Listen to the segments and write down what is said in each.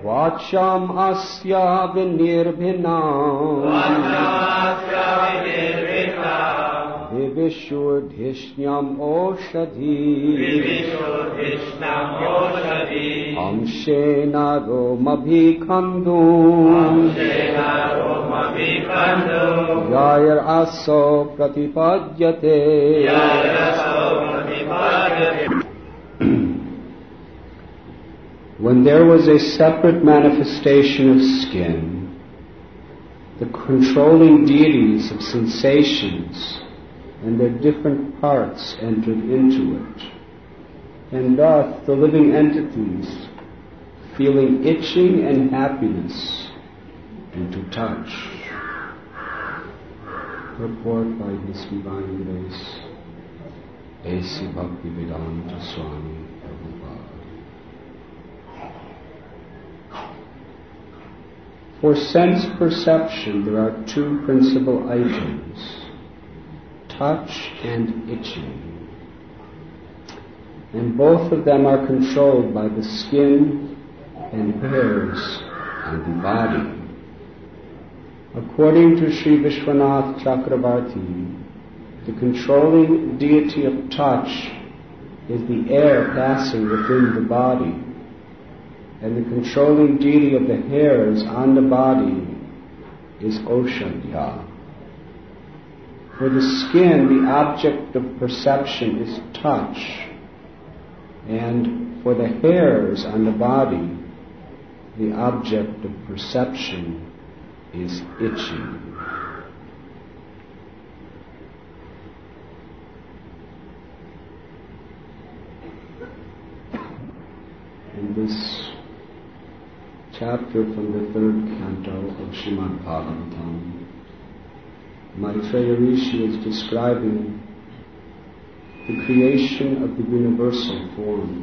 Vacham asya vinirvinam Vivishurdhishnyam oshadhi Amshena romabhikhandum Yayar aso pratipadyate. When there was a separate manifestation of skin, the controlling deities of sensations and their different parts entered into it, and thus the living entities, feeling itching and happiness, into touch. Purport by His Divine Grace, A.C. Bhaktivedanta Swami Prabhupada. For sense perception, there are two principal items, touch and itching. And both of them are controlled by the skin and hairs on the body. According to Sri Vishwanath Chakravarti, the controlling deity of touch is the air passing within the body, and the controlling deity of the hairs on the body is Oshadhya. For the skin, the object of perception is touch, and for the hairs on the body, the object of perception is itching. In this chapter from the third canto of Srimad Bhagavatam, Maitreya Rishi is describing the creation of the universal form.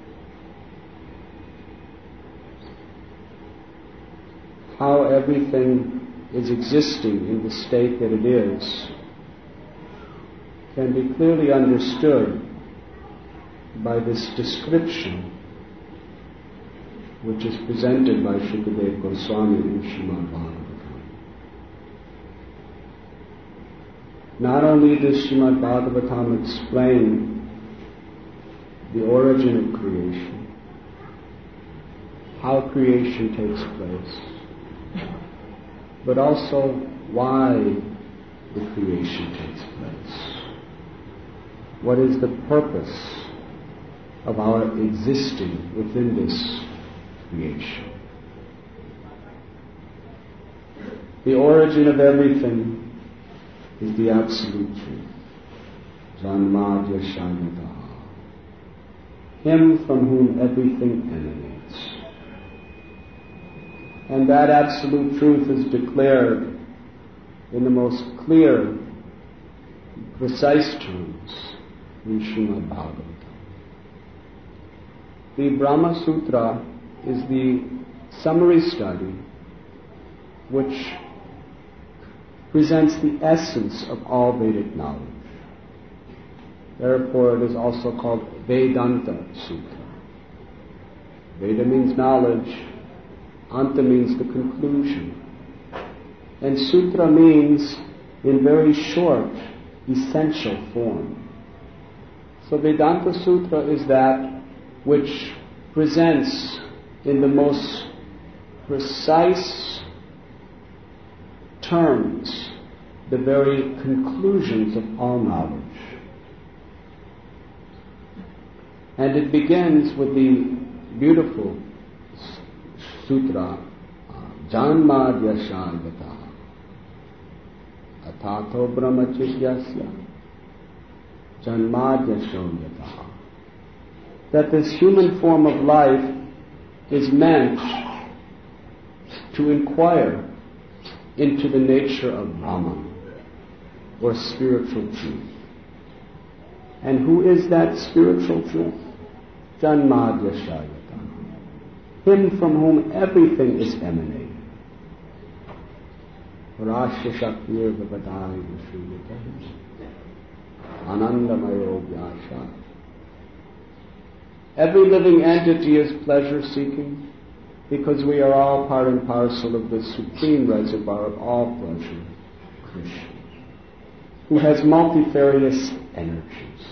How everything is existing in the state that it is can be clearly understood by this description which is presented by Shukadeva Goswami in Srimad Bhagavatam. Not only does Srimad Bhagavatam explain the origin of creation, how creation takes place, but also why the creation takes place. What is the purpose of our existing within this creation? The origin of everything is the absolute truth. Janmadya Shayataha. Him from whom everything emanates. And that absolute truth is declared in the most clear, precise terms in Srimad Bhagavatam. The Brahma Sutra is the summary study which presents the essence of all Vedic knowledge. Therefore it is also called Vedanta Sutra. Veda means knowledge, Anta means the conclusion, and Sutra means in very short, essential form. So Vedanta Sutra is that which presents in the most precise terms the very conclusions of all knowledge. And it begins with the beautiful sutra, Janmadya Shayataha Atato Brahmachiryasya Janmadya Shoyataha. That this human form of life is meant to inquire into the nature of Brahman, or spiritual truth. And who is that spiritual truth? Janmadya Shayataha. Him from whom everything is emanating. Rashya Shaktir Vavadai Vishuyatahi Anandamayo Vyasha. Every living entity is pleasure-seeking, because we are all part and parcel of the supreme reservoir of all pleasure, Krishna, who has multifarious energies.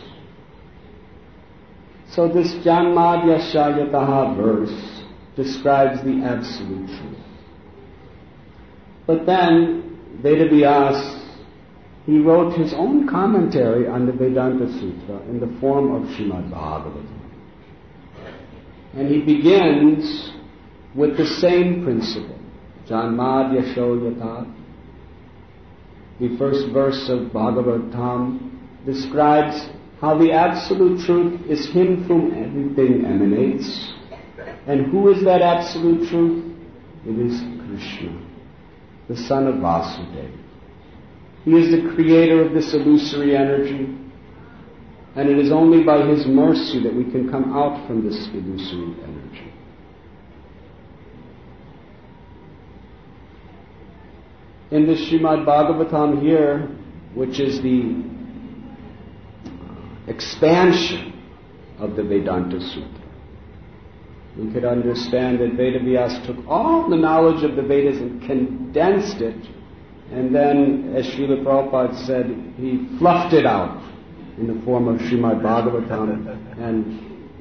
So this Janmadhyasya verse describes the absolute truth. But then Vedavyas, he wrote his own commentary on the Vedanta Sutra in the form of Srimad Bhagavatam. And he begins with the same principle, Janmadhyasya Yatha. The first verse of Bhagavatam describes how the absolute truth is him from everything emanates. And who is that absolute truth? It is Krishna, the son of Vasudeva. He is the creator of this illusory energy, and it is only by his mercy that we can come out from this illusory energy. In the Srimad Bhagavatam here, which is the expansion of the Vedanta Sutra, we could understand that Vedavyas took all the knowledge of the Vedas and condensed it, and then, as Srila Prabhupada said, he fluffed it out in the form of Srimad Bhagavatam and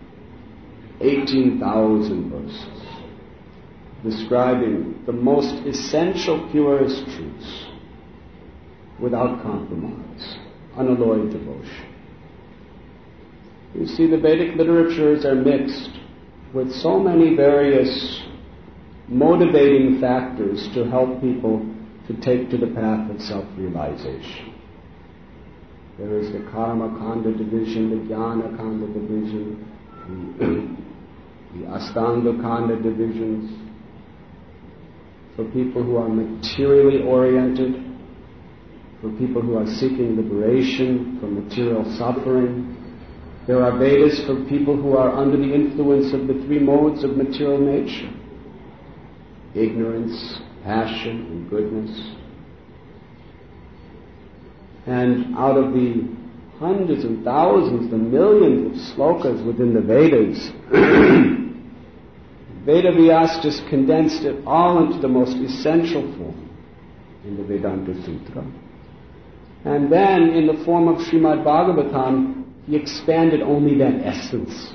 18,000 verses, describing the most essential, purest truths without compromise, unalloyed devotion. You see, the Vedic literatures are mixed with so many various motivating factors to help people to take to the path of self-realization. There is the Karma Kanda division, the Jnana Kanda division, the Astanga Kanda divisions, for people who are materially oriented, for people who are seeking liberation from material suffering. There are Vedas for people who are under the influence of the three modes of material nature: ignorance, passion, and goodness. And out of the hundreds and thousands, the millions of slokas within the Vedas, Vedavyas just condensed it all into the most essential form in the Vedanta Sutra. And then, in the form of Srimad Bhagavatam, he expanded only that essence.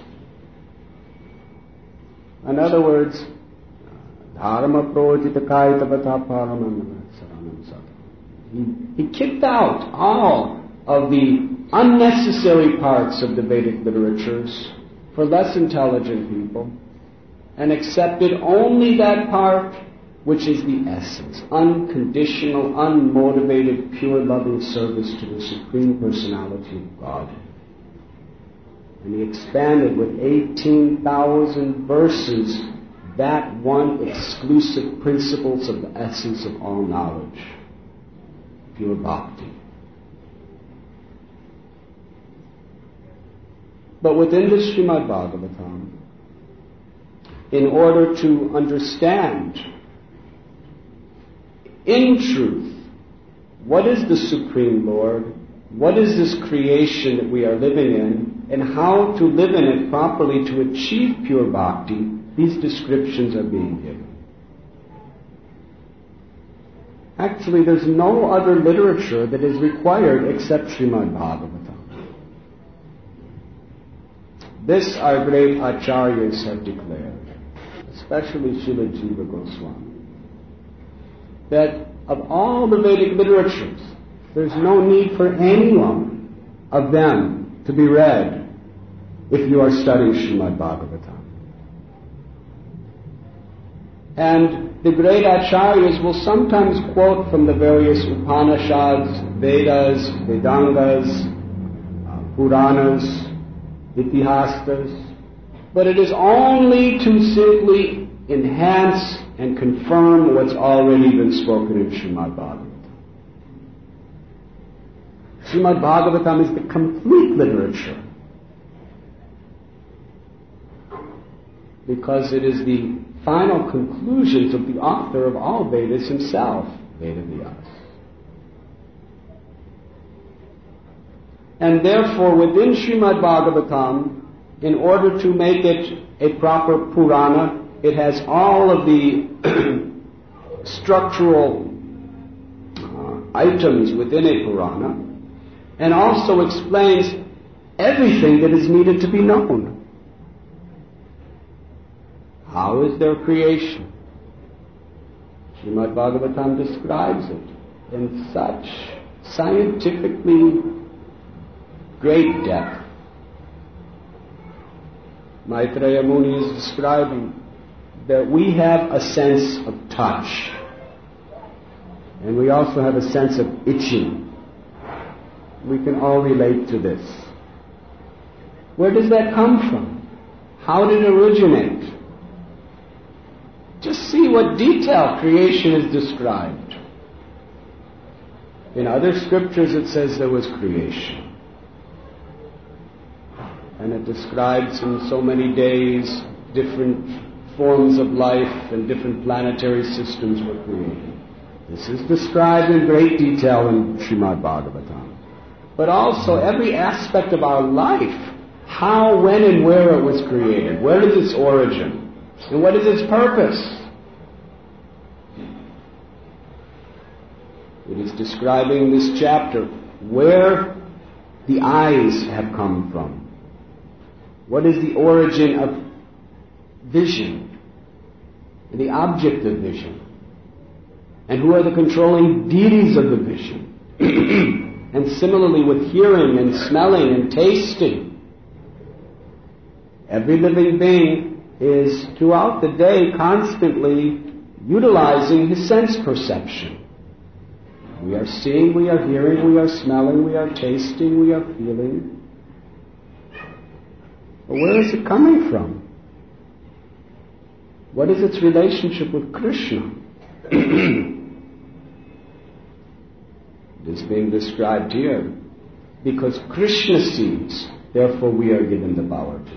In other words, Dharma projita kaita vata paramam saranam sata. He kicked out all of the unnecessary parts of the Vedic literatures for less intelligent people, and accepted only that part which is the essence, unconditional, unmotivated, pure loving service to the Supreme Personality of God. And he expanded with 18,000 verses that one exclusive principles of the essence of all knowledge, pure bhakti. But within the Srimad Bhagavatam, in order to understand in truth what is the Supreme Lord, what is this creation that we are living in, and how to live in it properly to achieve pure bhakti, these descriptions are being given. Actually, there's no other literature that is required except Srimad Bhagavatam. This our great acharyas have declared, especially Srila Jiva Goswami, that of all the Vedic literatures, there's no need for any one of them to be read if you are studying Srimad Bhagavatam. And the great acharyas will sometimes quote from the various Upanishads, Vedas, Vedangas, Puranas, Itihastas, but it is only to simply enhance and confirm what's already been spoken in Srimad Bhagavatam. Srimad Bhagavatam is the complete literature, because it is the final conclusions of the author of all Vedas himself, Vedavyas. And therefore, within Srimad Bhagavatam, in order to make it a proper Purana, it has all of the structural items within a Purana, and also explains everything that is needed to be known. How is there creation? Srimad Bhagavatam describes it in such scientifically great depth. Maitreya Muni is describing that we have a sense of touch, and we also have a sense of itching. We can all relate to this. Where does that come from? How did it originate? Just see what detail creation is described. In other scriptures it says there was creation. And it describes in so many days different forms of life and different planetary systems were created. This is described in great detail in Srimad Bhagavatam. But also every aspect of our life, how, when, and where it was created. Where is its origin? And what is its purpose? It is describing in this chapter where the eyes have come from. What is the origin of vision? And the object of vision? And who are the controlling deities of the vision? And similarly with hearing and smelling and tasting. Every living being is throughout the day constantly utilizing his sense perception. We are seeing, we are hearing, we are smelling, we are tasting, we are feeling. But where is it coming from? What is its relationship with Krishna? It is being described here. Because Krishna sees, therefore we are given the power to see.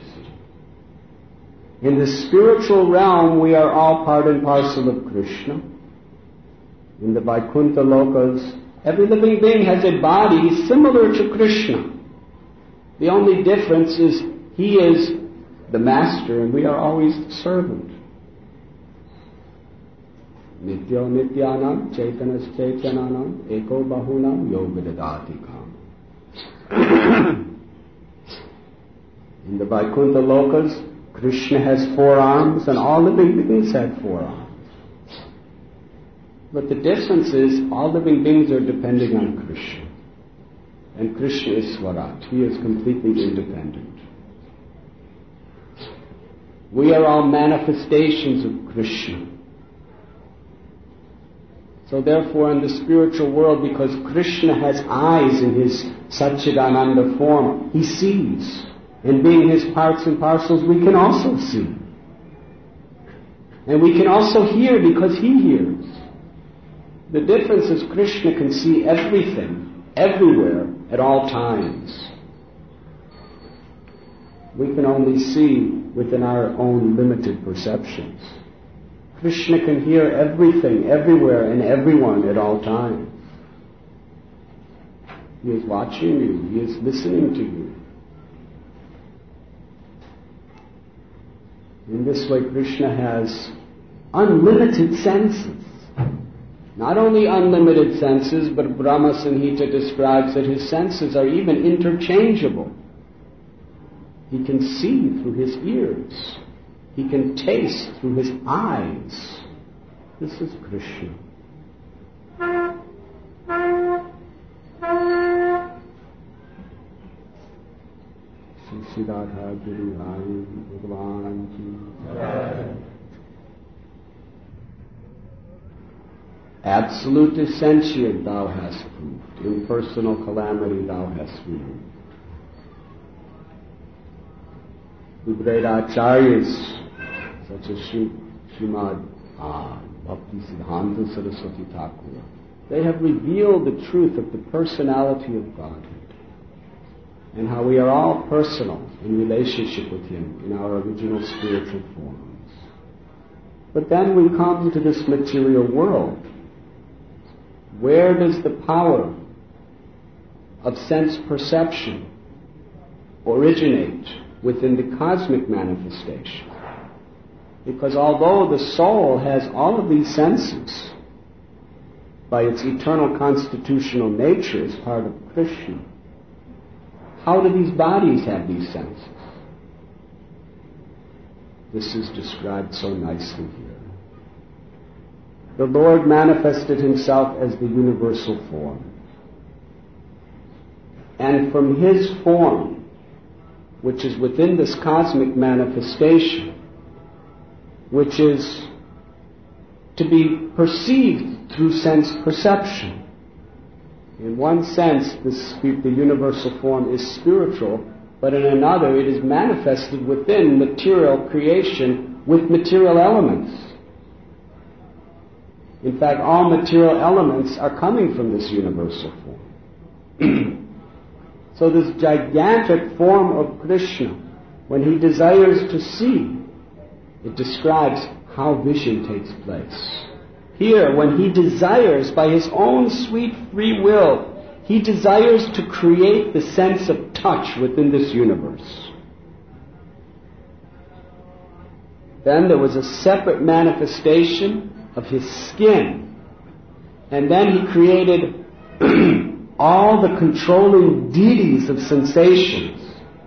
In the spiritual realm, we are all part and parcel of Krishna. In the Vaikuntha Lokas, every living being has a body similar to Krishna. The only difference is he is the master and we are always the servant. Nityo nityanam chaitanas chaitananam eko bahunam yogadadatikam. In the Vaikuntha Lokas, Krishna has 4 arms and all living beings have 4 arms. But the difference is all living beings are depending on Krishna. And Krishna is Swarat. He is completely independent. We are all manifestations of Krishna. So therefore in the spiritual world, because Krishna has eyes in his Satchidananda form, he sees. And being his parts and parcels, we can also see. And we can also hear because he hears. The difference is Krishna can see everything, everywhere, at all times. We can only see within our own limited perceptions. Krishna can hear everything, everywhere, and everyone at all times. He is watching you. He is listening to you. In this way, Krishna has unlimited senses. Not only unlimited senses, but Brahma Samhita describes that his senses are even interchangeable. He can see through his ears. He can taste through his eyes. This is Krishna. Shri Radha Guru Hari Bhagavan Ki Jai. Absolute essentiate thou hast proved. Impersonal calamity thou hast removed. The great acharyas, such as Srimad Bhakti Siddhanta Saraswati Thakur, they have revealed the truth of the personality of Godhead and how we are all personal in relationship with Him in our original spiritual forms. But then we come to this material world. Where does the power of sense perception originate within the cosmic manifestation? Because although the soul has all of these senses, by its eternal constitutional nature as part of Krishna, how do these bodies have these senses? This is described so nicely here. The Lord manifested himself as the universal form. And from his form, which is within this cosmic manifestation, which is to be perceived through sense perception. In one sense, the universal form is spiritual, but in another it is manifested within material creation with material elements. In fact, all material elements are coming from this universal form. So this gigantic form of Krishna, when he desires to see, it describes how vision takes place. Here, when he desires, by his own sweet free will, he desires to create the sense of touch within this universe. Then there was a separate manifestation of his skin. And then he created all the controlling deities of sensations.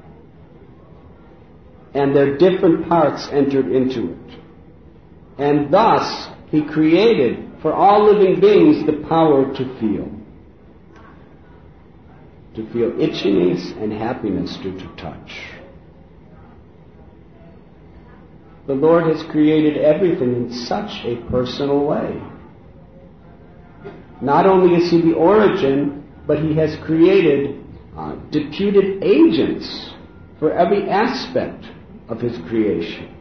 And their different parts entered into it. And thus, he created for all living beings the power to feel. To feel itchiness and happiness due to touch. The Lord has created everything in such a personal way. Not only is he the origin, but he has created deputed agents for every aspect of his creation.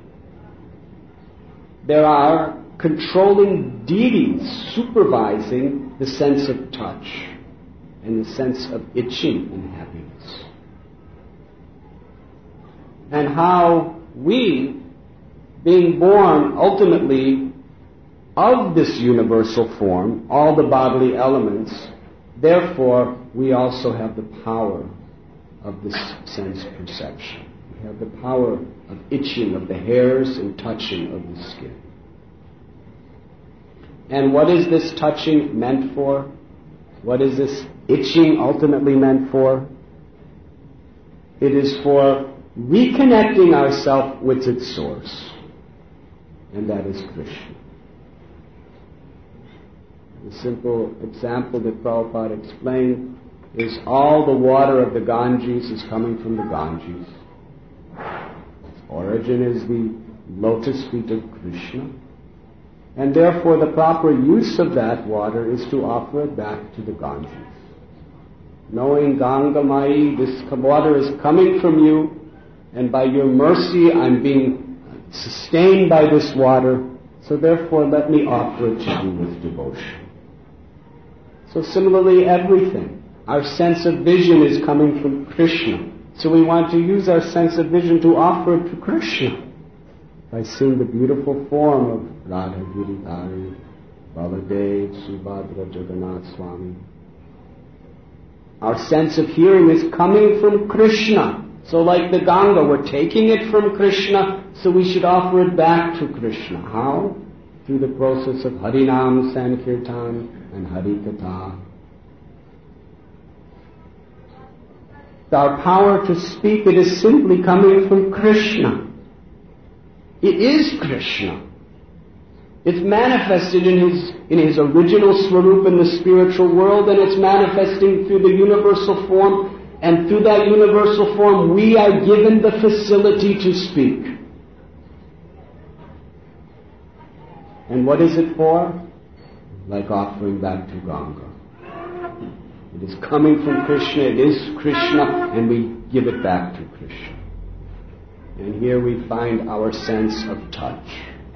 There are controlling deities supervising the sense of touch and the sense of itching and happiness. And how we, being born ultimately of this universal form, all the bodily elements, therefore we also have the power of this sense perception. We have the power of itching of the hairs and touching of the skin. And what is this touching meant for? What is this itching ultimately meant for? It is for reconnecting ourselves with its source. And that is Krishna. The simple example that Prabhupada explained is all the water of the Ganges is coming from the Ganges. Its origin is the lotus feet of Krishna. And therefore the proper use of that water is to offer it back to the Ganges. Knowing Ganga Mai, this water is coming from you, and by your mercy I'm being sustained by this water, so therefore let me offer it to you with devotion. So similarly, everything. Our sense of vision is coming from Krishna. So we want to use our sense of vision to offer it to Krishna by seeing the beautiful form of Radha Giridhari, Baladev, Subhadra, Jagannath Swami. Our sense of hearing is coming from Krishna. So like the Ganga, we're taking it from Krishna, so we should offer it back to Krishna. How? Through the process of Harinam, Sankirtan, and Harikatha. Our power to speak, it is simply coming from Krishna. It is Krishna. It's manifested in his original swarup in the spiritual world, and it's manifesting through the universal form, and through that universal form we are given the facility to speak. And what is it for? Like offering back to Ganga. It is coming from Krishna, it is Krishna, and we give it back to Krishna. And here we find our sense of touch.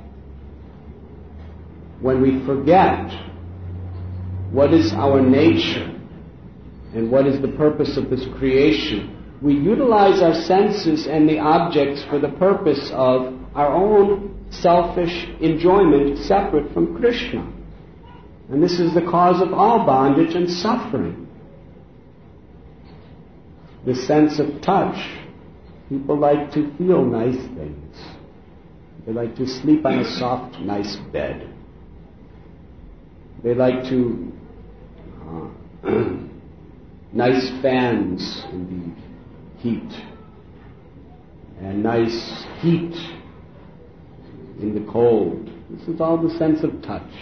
When we forget what is our nature and what is the purpose of this creation, we utilize our senses and the objects for the purpose of our own selfish enjoyment separate from Krishna. And this is the cause of all bondage and suffering. The sense of touch. People like to feel nice things. They like to sleep on a soft, nice bed. They like to nice fans in the heat, and nice heat in the cold. This is all the sense of touch.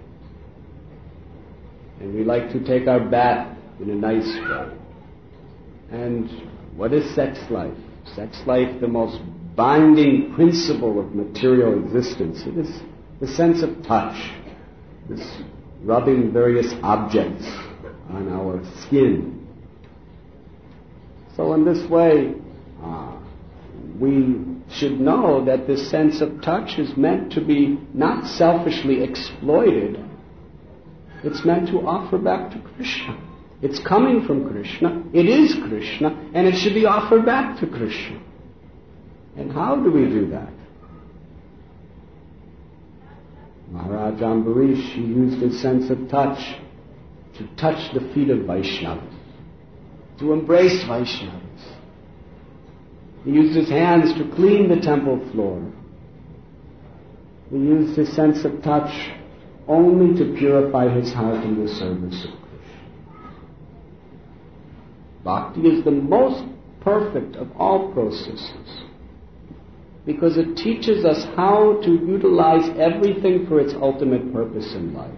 And we like to take our bath in a nice way. And what is sex life? Sex life, the most binding principle of material existence. It is the sense of touch, this rubbing various objects on our skin. So in this way, we should know that this sense of touch is meant to be not selfishly exploited. It's meant to offer back to Krishna. It's coming from Krishna. It is Krishna, and it should be offered back to Krishna. And how do we do that? Maharaj Ambarish, he used his sense of touch to touch the feet of Vaishnavas, to embrace Vaishnavas. He used his hands to clean the temple floor. He used his sense of touch only to purify his heart in the service of Krishna. Bhakti is the most perfect of all processes because it teaches us how to utilize everything for its ultimate purpose in life.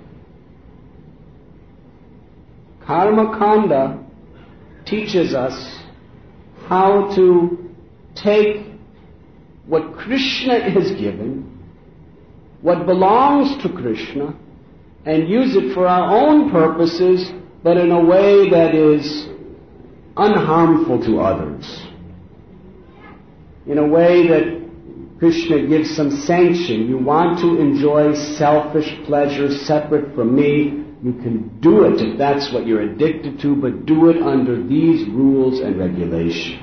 Karma Kanda teaches us how to take what Krishna has given, what belongs to Krishna, and use it for our own purposes, but in a way that is unharmful to others. In a way that Krishna gives some sanction. You want to enjoy selfish pleasure separate from me, you can do it if that's what you're addicted to, but do it under these rules and regulations.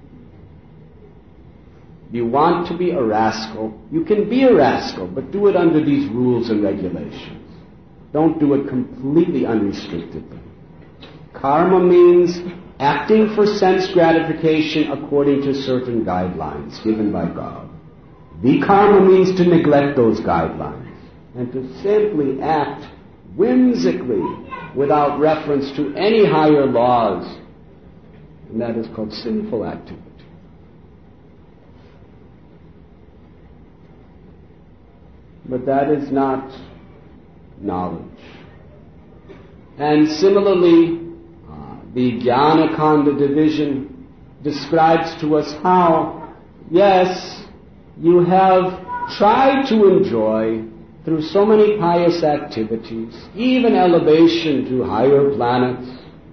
You want to be a rascal, you can be a rascal, but do it under these rules and regulations. Don't do it completely unrestrictedly. Karma means acting for sense gratification according to certain guidelines given by God. Vikarma means to neglect those guidelines and to simply act whimsically without reference to any higher laws. And that is called sinful activity. But that is not knowledge. And similarly, the Jnana-Kanda division describes to us how, yes, you have tried to enjoy through so many pious activities, even elevation to higher planets,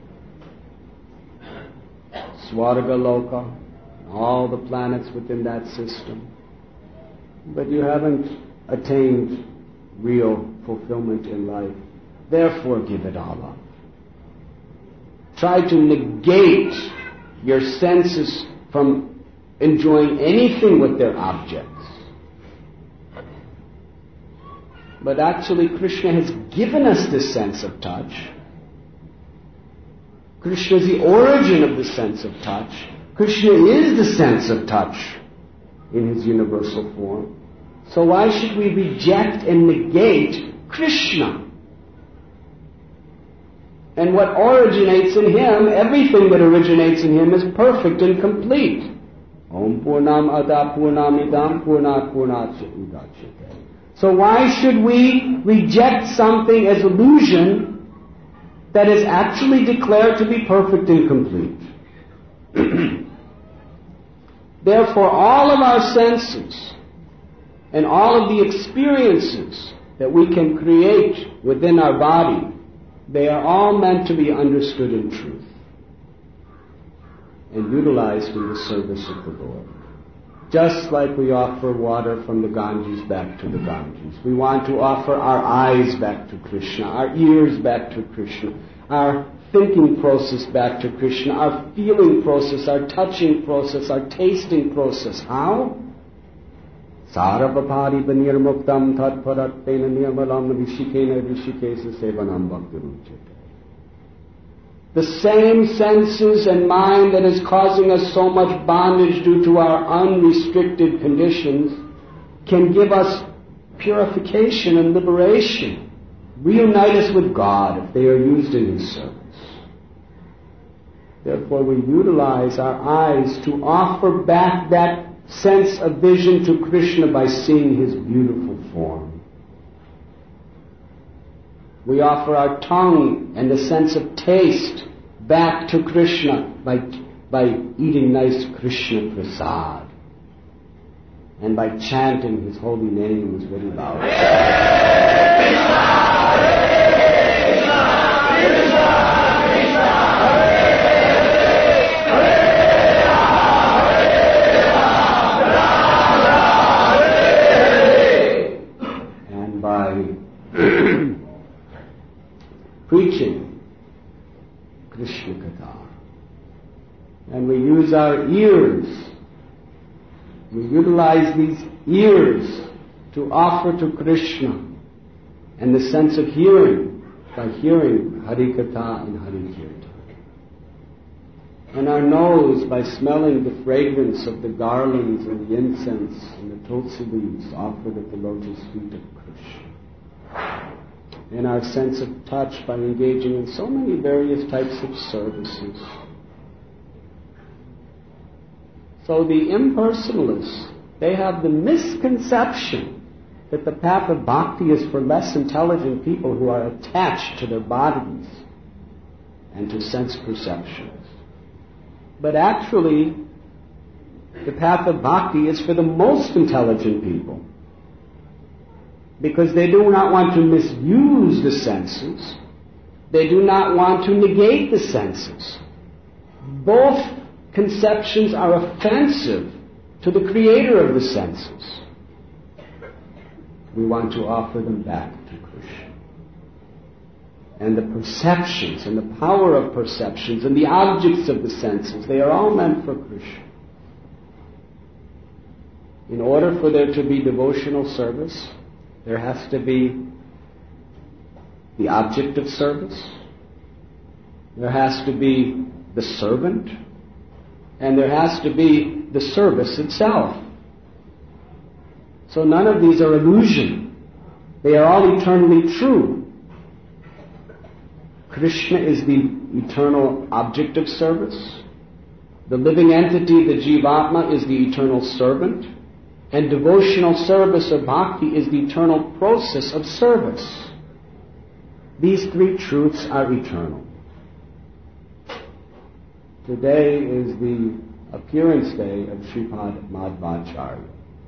Swarga Loka, all the planets within that system, but you haven't attained real fulfillment in life. Therefore, give it all up. Try to negate your senses from enjoying anything with their objects. But actually, Krishna has given us this sense of touch. Krishna is the origin of the sense of touch. Krishna is the sense of touch in his universal form. So why should we reject and negate Krishna? And what originates in him, everything that originates in him is perfect and complete. Om Purnam Ada Purnamidam Purnat Purnacya Udachyate. So why should we reject something as illusion that is actually declared to be perfect and complete? Therefore, all of our senses and all of the experiences that we can create within our body, they are all meant to be understood in truth and utilized in the service of the Lord. Just like we offer water from the Ganges back to the Ganges. We want to offer our eyes back to Krishna, our ears back to Krishna, our thinking process back to Krishna, our feeling process, our touching process, our tasting process. How? Sarabhapari nirmuktam tatparatena nirmalam rishikena rishikesa sevanam bhaktiruchyate. The same senses and mind that is causing us so much bondage due to our unrestricted conditions can give us purification and liberation, reunite us with God if they are used in His service. Therefore, we utilize our eyes to offer back that sense of vision to Krishna by seeing His beautiful form. We offer our tongue and the sense of taste back to Krishna by eating nice Krishna prasad and by chanting His holy names very loudly. And by preaching Krishna Katha. And we use our ears. We utilize these ears to offer to Krishna and the sense of hearing by hearing Hari Katha and Hari Kirtan. And our nose by smelling the fragrance of the garlands and the incense and the tulsi leaves offered at the lotus feet of Krishna. And our sense of touch by engaging in so many various types of services. So the impersonalists, they have the misconception that the path of bhakti is for less intelligent people who are attached to their bodies and to sense perceptions. But actually, the path of bhakti is for the most intelligent people, because they do not want to misuse the senses. They do not want to negate the senses. Both conceptions are offensive to the creator of the senses. We want to offer them back to Krishna. And the perceptions and the power of perceptions and the objects of the senses, they are all meant for Krishna. In order for there to be devotional service, there has to be the object of service, there has to be the servant, and there has to be the service itself. So none of these are illusion. They are all eternally true. Krishna is the eternal object of service. The living entity, the Jivatma, is the eternal servant. And devotional service or bhakti is the eternal process of service. These three truths are eternal. Today is the appearance day of Sripad Madhvacharya.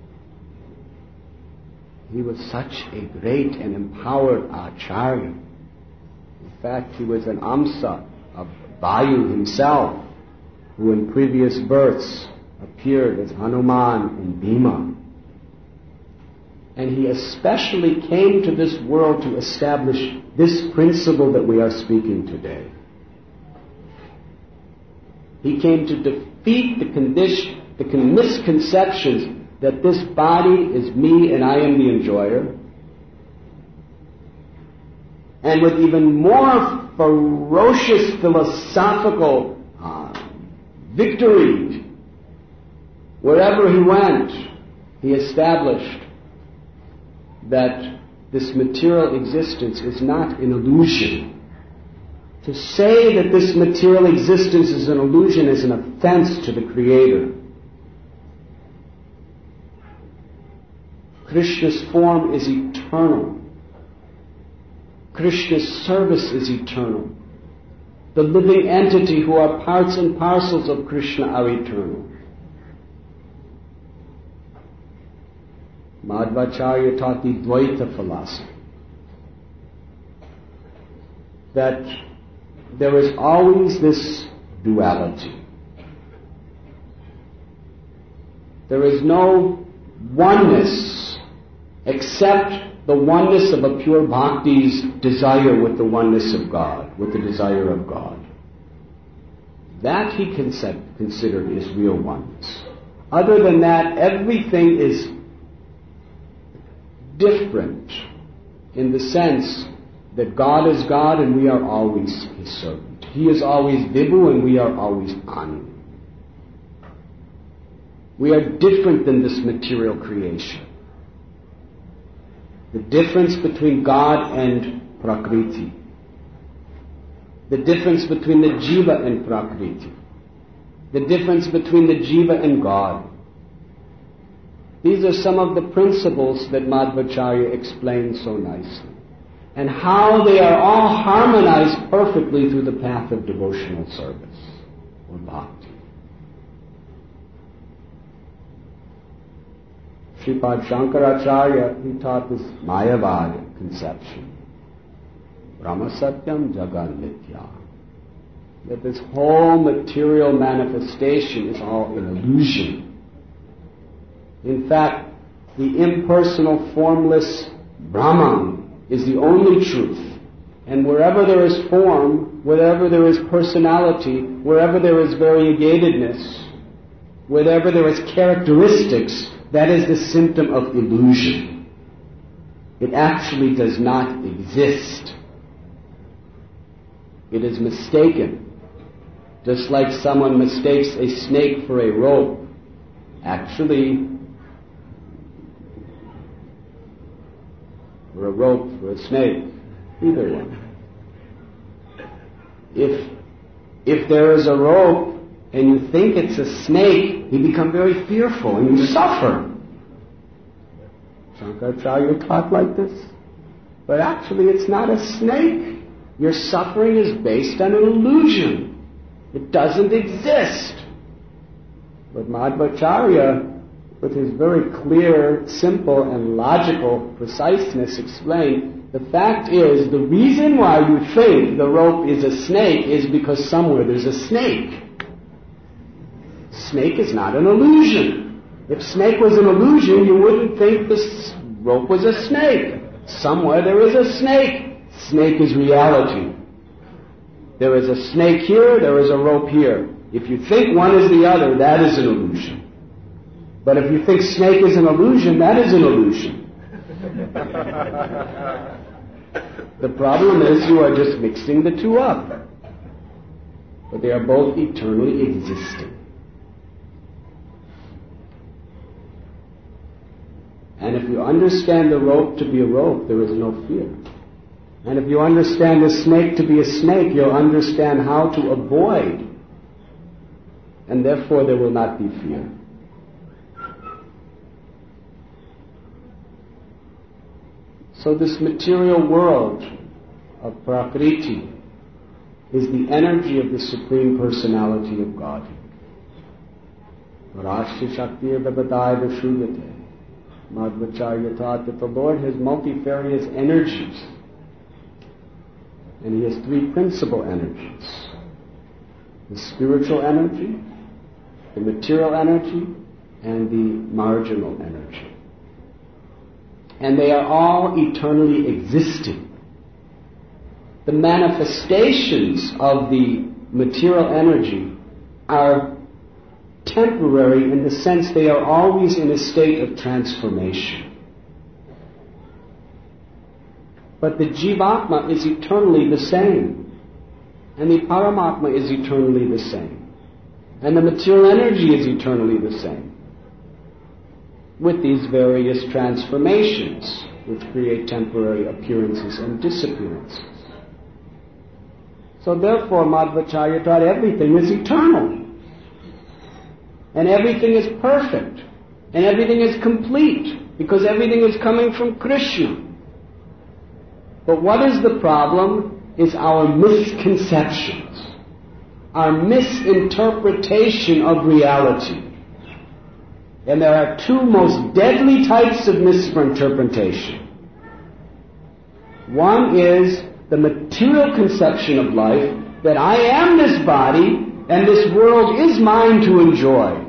He was such a great and empowered Acharya. In fact, he was an Amsa of Vayu himself, who in previous births appeared as Hanuman and Bhima. And he especially came to this world to establish this principle that we are speaking today. He came to defeat the misconceptions that this body is me and I am the enjoyer. And with even more ferocious philosophical victory, wherever he went, he established that this material existence is not an illusion. To say that this material existence is an illusion is an offense to the Creator. Krishna's form is eternal. Krishna's service is eternal. The living entity who are parts and parcels of Krishna are eternal. Madhvacharya taught the Dvaita philosophy, that there is always this duality. There is no oneness except the oneness of a pure bhakti's desire with the oneness of God, with the desire of God. That he considered is real oneness. Other than that, everything is different in the sense that God is God and we are always His servant. He is always Vibhu and we are always Anu. We are different than this material creation. the difference between God and Prakriti, the difference between the Jiva and Prakriti, the difference between the Jiva and God. These are some of the principles that Madhvacharya explains so nicely, and how they are all harmonized perfectly through the path of devotional service or bhakti. Sripad Shankaracharya, he taught this Mayavad conception. Brahma Satyam Jagan Nitya. That this whole material manifestation is all an illusion. In fact, the impersonal, formless Brahman is the only truth. And wherever there is form, wherever there is personality, wherever there is variegatedness, wherever there is characteristics, that is the symptom of illusion. It actually does not exist. It is mistaken. Just like someone mistakes a snake for a rope. Actually, or a rope for a snake. Either one. If there is a rope and you think it's a snake, you become very fearful and you suffer. Shankaracharya taught like this. But actually it's not a snake. Your suffering is based on an illusion. It doesn't exist. But Madhvacharya, with his very clear, simple, and logical preciseness, explained, the fact is, the reason why you think the rope is a snake is because somewhere there's a snake. Snake is not an illusion. If snake was an illusion, you wouldn't think this rope was a snake. Somewhere there is a snake. Snake is reality. There is a snake here, there is a rope here. If you think one is the other, that is an illusion. But if you think snake is an illusion, that is an illusion. The problem is you are just mixing the two up. But they are both eternally existing. And if you understand the rope to be a rope, there is no fear. And if you understand the snake to be a snake, you'll understand how to avoid. And therefore there will not be fear. So this material world of Prakriti is the energy of the Supreme Personality of God. Rashti Shakti Vibhadaya Vishuyate. Madhvacharya taught that the Lord has multifarious energies. And He has three principal energies. The spiritual energy, the material energy, and the marginal energy. And they are all eternally existing. The manifestations of the material energy are temporary in the sense they are always in a state of transformation. But the Jivatma is eternally the same. And the Paramatma is eternally the same. And the material energy is eternally the same. With these various transformations, which create temporary appearances and disappearances. So therefore, Madhvacharya taught everything is eternal. And everything is perfect. And everything is complete. Because everything is coming from Krishna. But what is the problem? Is our misconceptions. Our misinterpretation of reality. And there are two most deadly types of misinterpretation. One is the material conception of life, that I am this body and this world is mine to enjoy.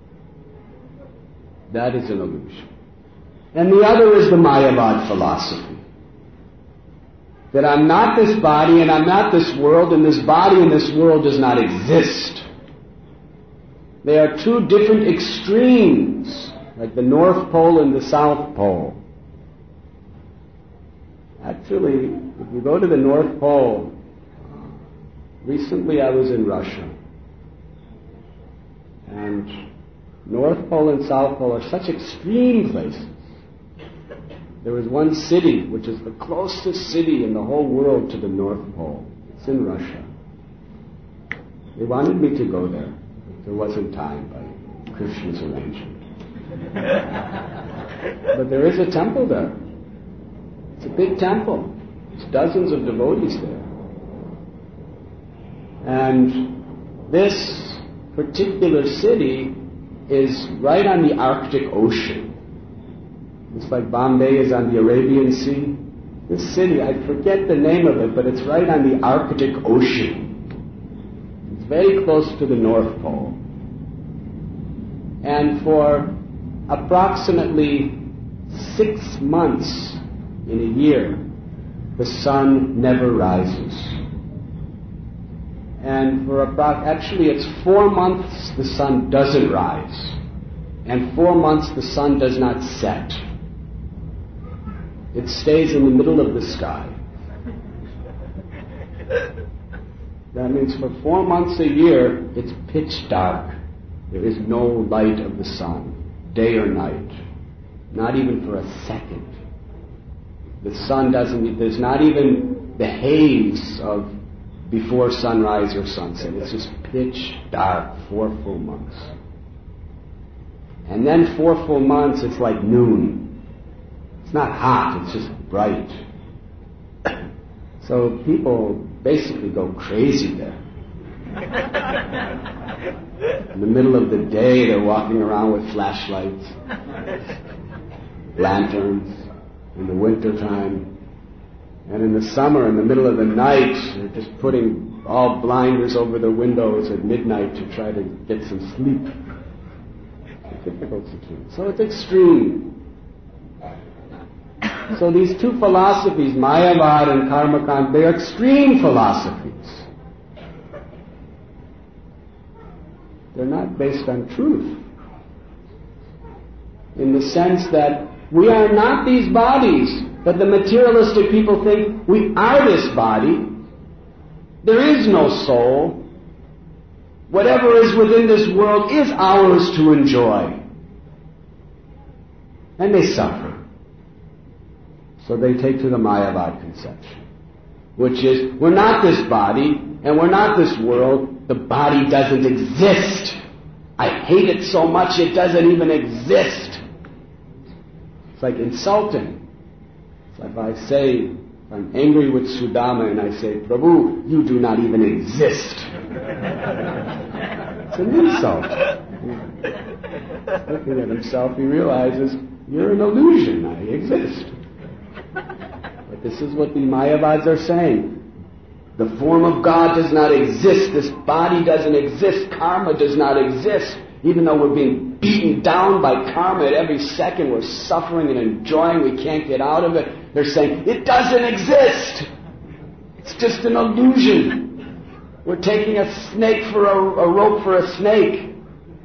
That is an illusion. And the other is the Mayavad philosophy. That I'm not this body and I'm not this world, and this body and this world does not exist. They are two different extremes, like the North Pole and the South Pole. Actually, if you go to the North Pole, recently I was in Russia, and North Pole and South Pole are such extreme places. There was one city, which is the closest city in the whole world to the North Pole. It's in Russia. They wanted me to go there, but there wasn't time by Krishna's arrangement. But there is a temple there. It's a big temple. There's dozens of devotees there. And this particular city is right on the Arctic Ocean. It's like Bombay is on the Arabian Sea. This city, I forget the name of it, but it's right on the Arctic Ocean. It's very close to the North Pole. And for approximately 6 months in a year, the sun never rises. And for actually it's 4 months the sun doesn't rise. And 4 months the sun does not set. It stays in the middle of the sky. That means for 4 months a year, it's pitch dark. There is no light of the sun, day or night. Not even for a second. The sun there's not even the haze of before sunrise or sunset. It's just pitch dark, 4 full months. And then 4 full months, it's like noon. It's not hot, it's just bright. So people basically go crazy there. In the middle of the day, they're walking around with flashlights, lanterns, in the winter time. And in the summer, in the middle of the night, they're just putting all blinders over their windows at midnight to try to get some sleep. It's a difficult situation. So it's extreme. So these two philosophies, Mayavad and Karmakanda, they're extreme philosophies. They're not based on truth. In the sense that we are not these bodies, but the materialistic people think we are this body. There is no soul. Whatever is within this world is ours to enjoy. And they suffer. So they take to the Mayavad conception, which is, we're not this body, and we're not this world. The body doesn't exist. I hate it so much it doesn't even exist. It's like insulting. It's like if I say, I'm angry with Sudama and I say, Prabhu, you do not even exist. It's an insult. Looking at himself, he realizes, you're an illusion. I exist. But this is what the Mayavads are saying. The form of God does not exist. This body doesn't exist. Karma does not exist. Even though we're being beaten down by karma at every second, we're suffering and enjoying, we can't get out of it. They're saying, it doesn't exist. It's just an illusion. We're taking a snake for a rope for a snake.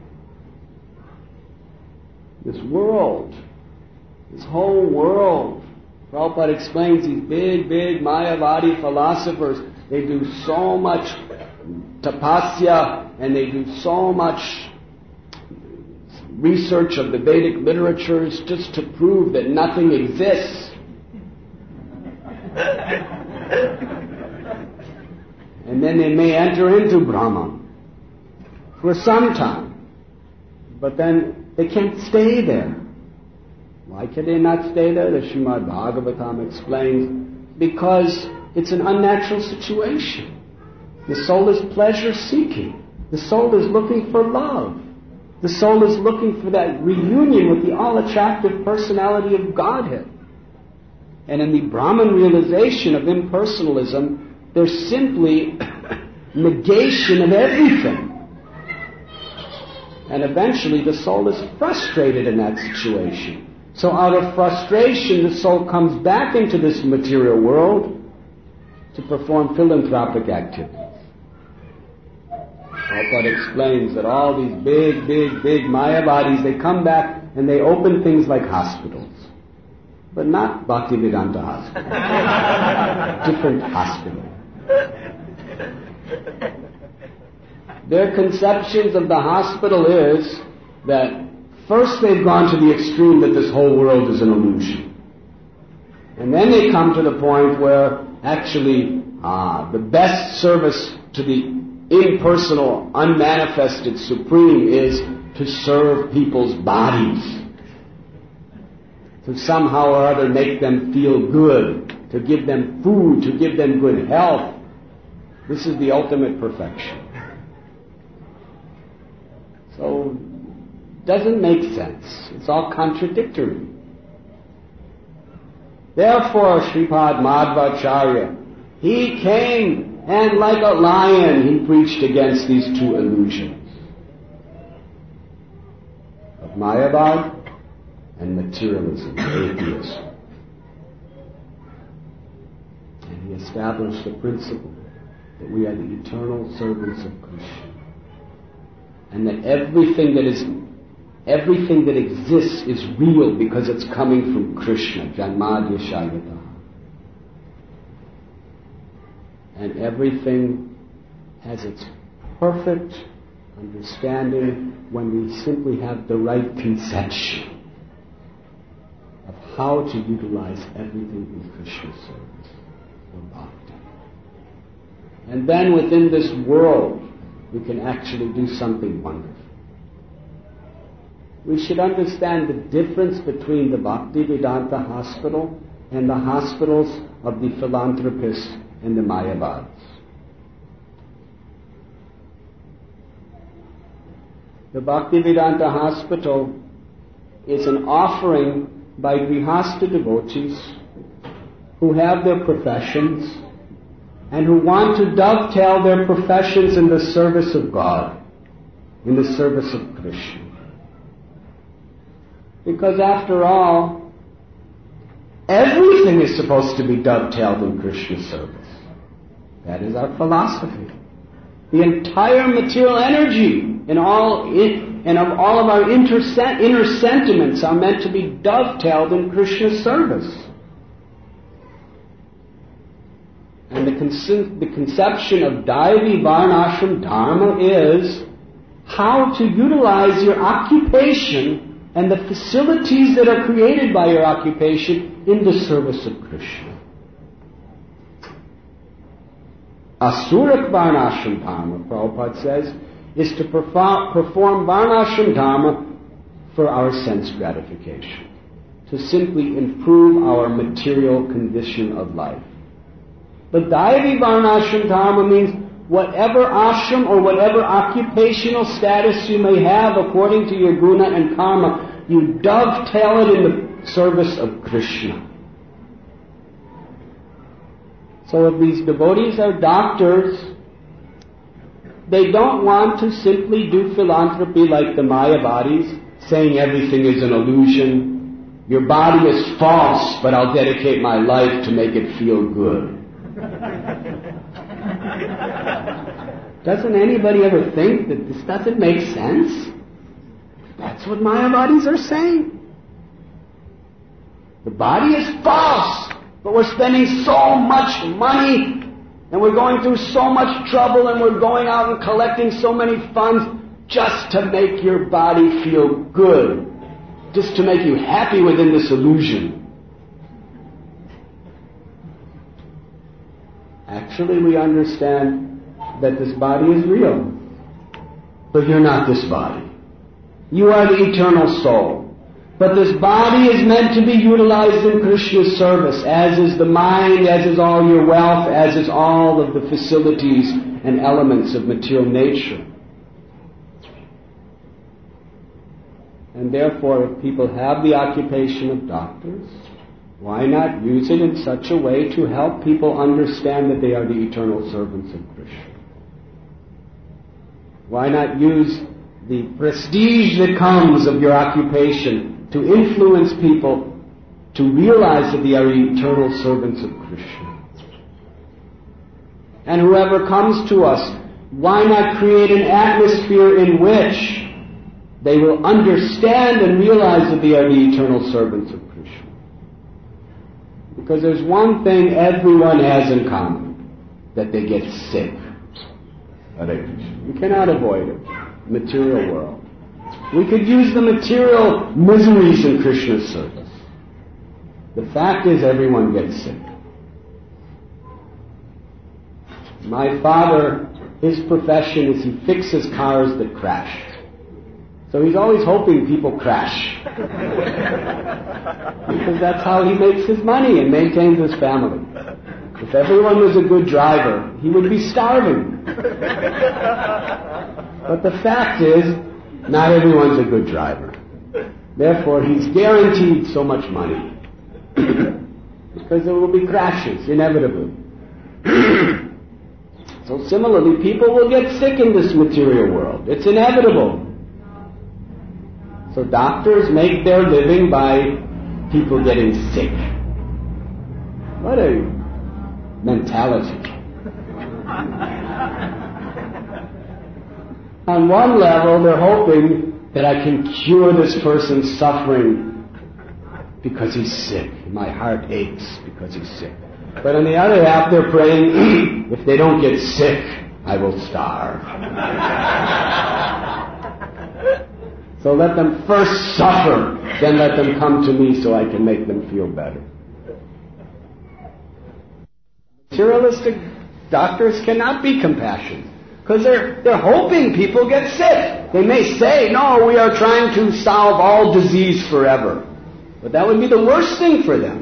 This world, this whole world, Prabhupada explains these big, big Mayavadi philosophers, they do so much tapasya and they do so much research of the Vedic literatures just to prove that nothing exists. And then they may enter into Brahman for some time, but then they can't stay there. Why can they not stay there? The Srimad Bhagavatam explains, because it's an unnatural situation. The soul is pleasure-seeking. The soul is looking for love. The soul is looking for that reunion with the all-attractive personality of Godhead. And in the Brahman realization of impersonalism, there's simply negation of everything. And eventually the soul is frustrated in that situation. So out of frustration, the soul comes back into this material world to perform philanthropic activities. Prabhupada explains that all these big, big, big Mayavadis, they come back and they open things like hospitals. But not Bhaktivedanta Hospital. Different hospital. Their conceptions of the hospital is that first they've gone to the extreme that this whole world is an illusion. And then they come to the point where actually the best service to the impersonal, unmanifested Supreme is to serve people's bodies, to somehow or other make them feel good, to give them food, to give them good health. This is the ultimate perfection. So, doesn't make sense. It's all contradictory. Therefore, Sripad Madhvacharya, he came and like a lion he preached against these two illusions of Mayavad and materialism, atheism. And he established the principle that we are the eternal servants of Krishna. And that everything that exists is real because it's coming from Krishna, Janmadya Shayata. And everything has its perfect understanding when we simply have the right conception of how to utilize everything in Krishna's service or bhakti. And then within this world, we can actually do something wonderful. We should understand the difference between the Bhaktivedanta hospital and the hospitals of the philanthropists and the Mayavads. The Bhaktivedanta hospital is an offering by Grihastha devotees who have their professions and who want to dovetail their professions in the service of God, in the service of Krishna. Because after all, everything is supposed to be dovetailed in Krishna's service. That is our philosophy. The entire material energy and of all of our inner sentiments are meant to be dovetailed in Krishna's service. And the conception of Daivi Varnashram Dharma is how to utilize your occupation and the facilities that are created by your occupation in the service of Krishna. Asurak Varnashram Dharma, Prabhupada says, is to perform Varnashram Dharma for our sense gratification, to simply improve our material condition of life. But Daivi Varnashram Dharma means whatever ashram or whatever occupational status you may have according to your guna and karma, you dovetail it in the service of Krishna. So if these devotees are doctors, they don't want to simply do philanthropy like the Mayavadis, saying everything is an illusion. Your body is false, but I'll dedicate my life to make it feel good. Doesn't anybody ever think that this doesn't make sense? That's what Mayavadis are saying. The body is false, but we're spending so much money and we're going through so much trouble and we're going out and collecting so many funds just to make your body feel good, just to make you happy within this illusion. Actually, we understand that this body is real, but you're not this body. You are the eternal soul. But this body is meant to be utilized in Krishna's service, as is the mind, as is all your wealth, as is all of the facilities and elements of material nature. And therefore, if people have the occupation of doctors, why not use it in such a way to help people understand that they are the eternal servants of Krishna? Why not use the prestige that comes of your occupation to influence people to realize that they are eternal servants of Krishna? And whoever comes to us, why not create an atmosphere in which they will understand and realize that they are the eternal servants of Krishna? Because there's one thing everyone has in common, that they get sick. You cannot avoid it. Material world. We could use the material miseries in Krishna's service. The fact is everyone gets sick. My father, his profession is he fixes cars that crash. So he's always hoping people crash. Because that's how he makes his money and maintains his family. If everyone was a good driver, he would be starving. But the fact is, not everyone's a good driver. Therefore, he's guaranteed so much money. Because there will be crashes, inevitably. So similarly, people will get sick in this material world. It's inevitable. So doctors make their living by people getting sick. What a mentality. On one level, they're hoping that I can cure this person's suffering because he's sick. My heart aches because he's sick. But on the other half, they're praying, if they don't get sick, I will starve. So let them first suffer, then let them come to me so I can make them feel better. Materialistic doctors cannot be compassionate because they're hoping people get sick. They may say, no, we are trying to solve all disease forever. But that would be the worst thing for them.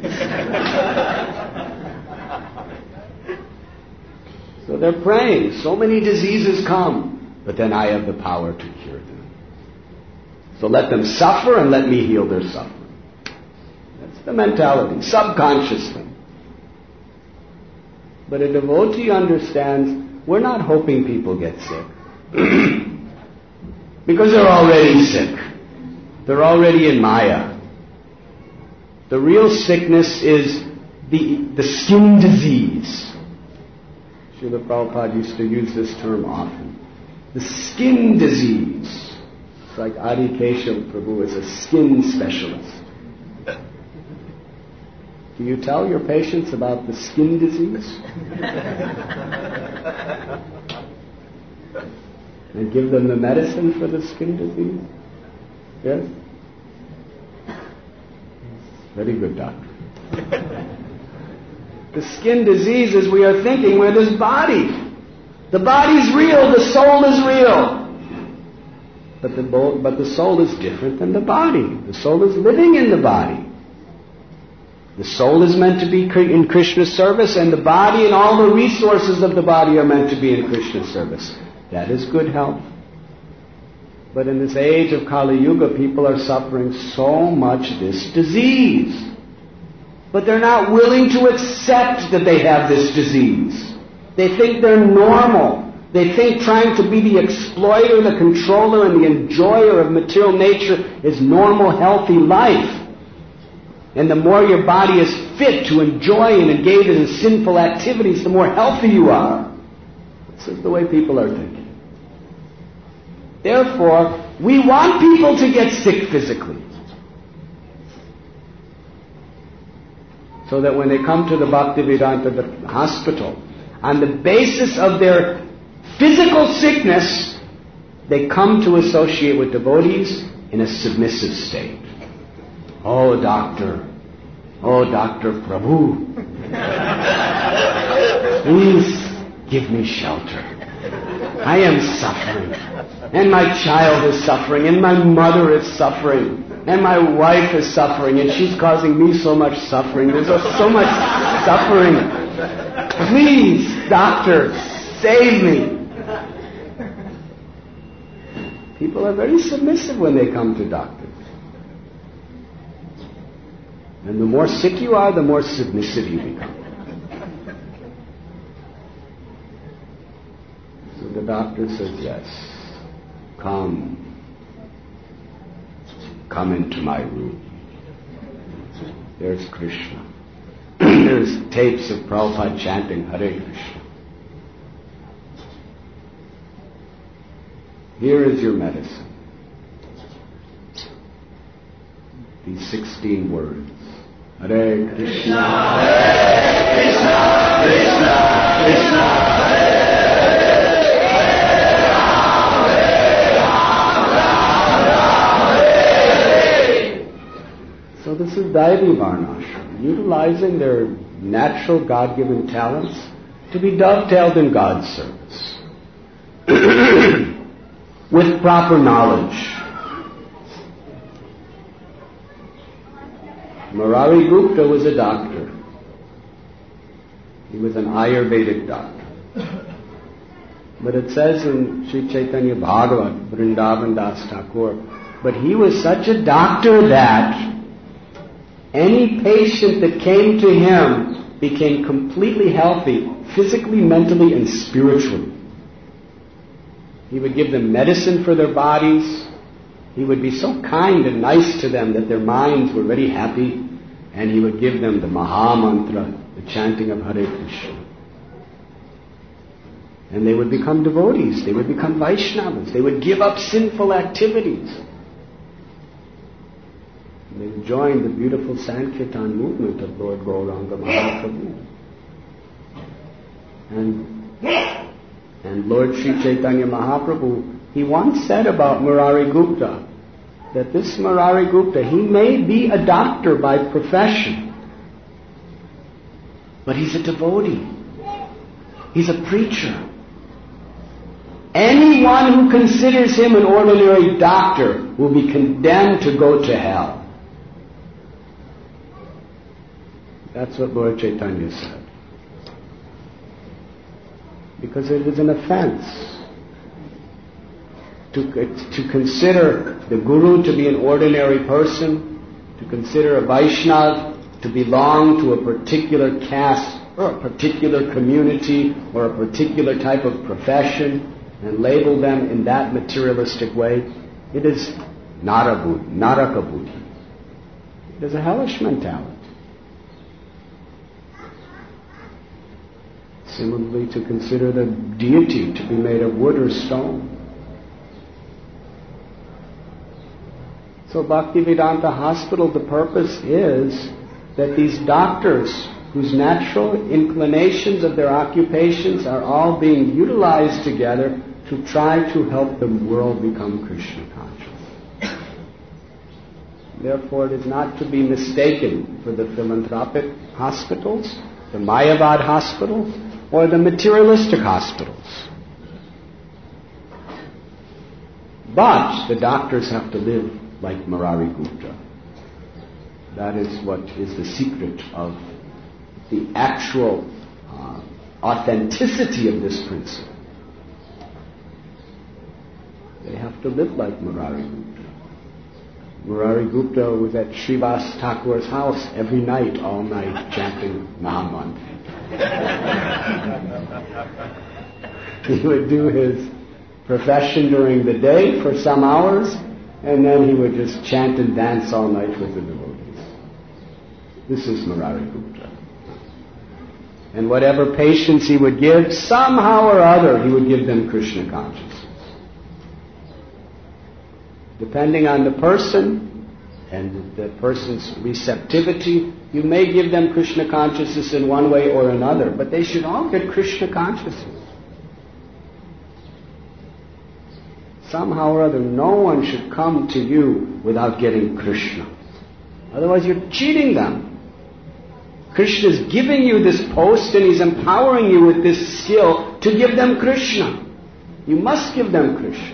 So they're praying, so many diseases come, but then I have the power to cure them. So let them suffer and let me heal their suffering. That's the mentality, subconsciously. But a devotee understands we're not hoping people get sick. Because they're already sick. They're already in Maya. The real sickness is the skin disease. Srila Prabhupada used to use this term often. The skin disease. It's like Adi Keshav Prabhu is a skin specialist. Do you tell your patients about the skin disease? And give them the medicine for the skin disease? Yes? Very good, doctor. The skin disease is we are thinking we're this body. The body's real, the soul is real. But the soul is different than the body. The soul is living in the body. The soul is meant to be in Krishna's service, and the body and all the resources of the body are meant to be in Krishna's service. That is good health. But in this age of Kali Yuga, people are suffering so much this disease. But they're not willing to accept that they have this disease. They think they're normal. They think trying to be the exploiter, the controller, and the enjoyer of material nature is normal, healthy life. And the more your body is fit to enjoy and engage in sinful activities, the more healthy you are. This is the way people are thinking. Therefore, we want people to get sick physically. So that when they come to the Bhaktivedanta hospital, on the basis of their physical sickness, they come to associate with devotees in a submissive state. Oh, Doctor Prabhu, please give me shelter. I am suffering, and my child is suffering, and my mother is suffering, and my wife is suffering, and she's causing me so much suffering. There's so much suffering. Please, doctor, save me. People are very submissive when they come to doctors. And the more sick you are, the more submissive you become. So the doctor says, yes, come into my room. There's Krishna. There's tapes of Prabhupada chanting Hare Krishna. Here is your medicine. These 16 words. Hare Krishna, Hare Krishna, Krishna Krishna, Hare Hare, Hare Rama, Hare Rama. So this is Daivi Varnashram, utilizing their natural God-given talents to be dovetailed in God's service. With proper knowledge. Murari Gupta was a doctor. He was an Ayurvedic doctor. But it says in Sri Chaitanya Bhagavat, Vrindavan Das Thakur, but he was such a doctor that any patient that came to him became completely healthy, physically, mentally, and spiritually. He would give them medicine for their bodies. He would be so kind and nice to them that their minds were very happy. And he would give them the Maha Mantra, the chanting of Hare Krishna. And they would become devotees. They would become Vaishnavas. They would give up sinful activities. And they would join the beautiful Sankirtan movement of Lord Gauranga Mahaprabhu. And Lord Sri Chaitanya Mahaprabhu, he once said about Murari Gupta, that this Murari Gupta, he may be a doctor by profession, but he's a devotee. He's a preacher. Anyone who considers him an ordinary doctor will be condemned to go to hell. That's what Lord Chaitanya said. Because it is an offense to consider the Guru to be an ordinary person, to consider a Vaishnav to belong to a particular caste or a particular community or a particular type of profession and label them in that materialistic way. It is Naraka Buddhi. It is a hellish mentality. Similarly, to consider the deity to be made of wood or stone. So Bhaktivedanta Hospital, the purpose is that these doctors whose natural inclinations of their occupations are all being utilized together to try to help the world become Krishna conscious. Therefore, it is not to be mistaken for the philanthropic hospitals, the Mayavad hospital, or the materialistic hospitals. But the doctors have to live like Murari Gupta. That is what is the secret of the actual authenticity of this principle. They have to live like Murari Gupta. Murari Gupta was at Srivas Thakur's house every night, all night, chanting Mahamantra. He would do his profession during the day for some hours, and then he would just chant and dance all night with the devotees. This is Murari Gupta. And whatever patients he would give, somehow or other, he would give them Krishna consciousness. Depending on the person and the person's receptivity, you may give them Krishna consciousness in one way or another, but they should all get Krishna consciousness. Somehow or other, no one should come to you without getting Krishna. Otherwise, you're cheating them. Krishna is giving you this post and He's empowering you with this skill to give them Krishna. You must give them Krishna.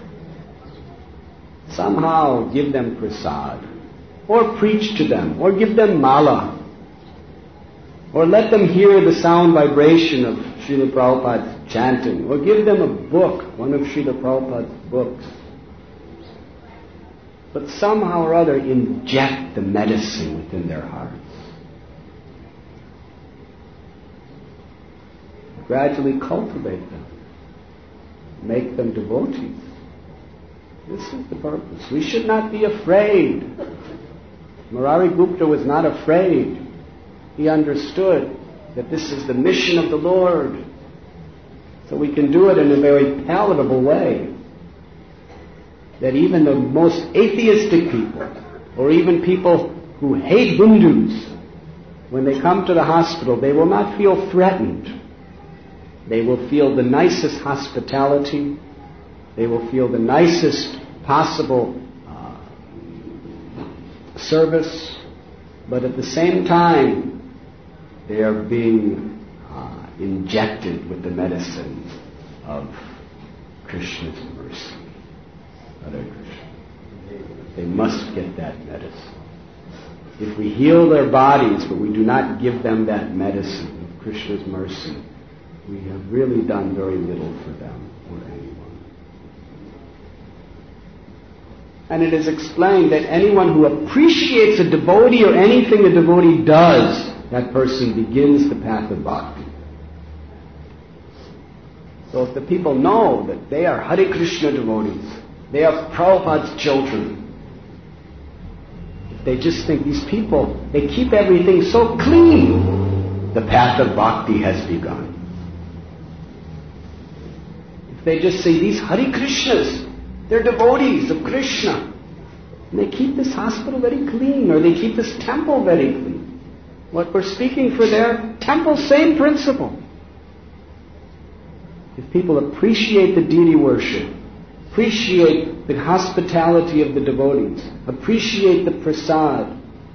Somehow give them prasad, or preach to them, or give them mala, or let them hear the sound vibration of Srila Prabhupada's chanting, or give them a book, one of Srila Prabhupada's books. But somehow or other inject the medicine within their hearts. Gradually cultivate them. Make them devotees. This is the purpose. We should not be afraid. Murari Gupta was not afraid. He understood that this is the mission of the Lord. So we can do it in a very palatable way. That even the most atheistic people, or even people who hate Hindus, when they come to the hospital, they will not feel threatened. They will feel the nicest hospitality. They will feel the nicest possible service. But at the same time, they are being injected with the medicine of Krishna's mercy. Hare Krishna. They must get that medicine. If we heal their bodies, but we do not give them that medicine of Krishna's mercy, we have really done very little for them or anyone. And it is explained that anyone who appreciates a devotee or anything a devotee does, that person begins the path of bhakti. So if the people know that they are Hare Krishna devotees, they are Prabhupada's children, if they just think these people, they keep everything so clean, the path of bhakti has begun. If they just say, these Hare Krishnas, they're devotees of Krishna, and they keep this hospital very clean, or they keep this temple very clean. What we're speaking for their temple, same principle. If people appreciate the deity worship, appreciate the hospitality of the devotees, appreciate the prasad,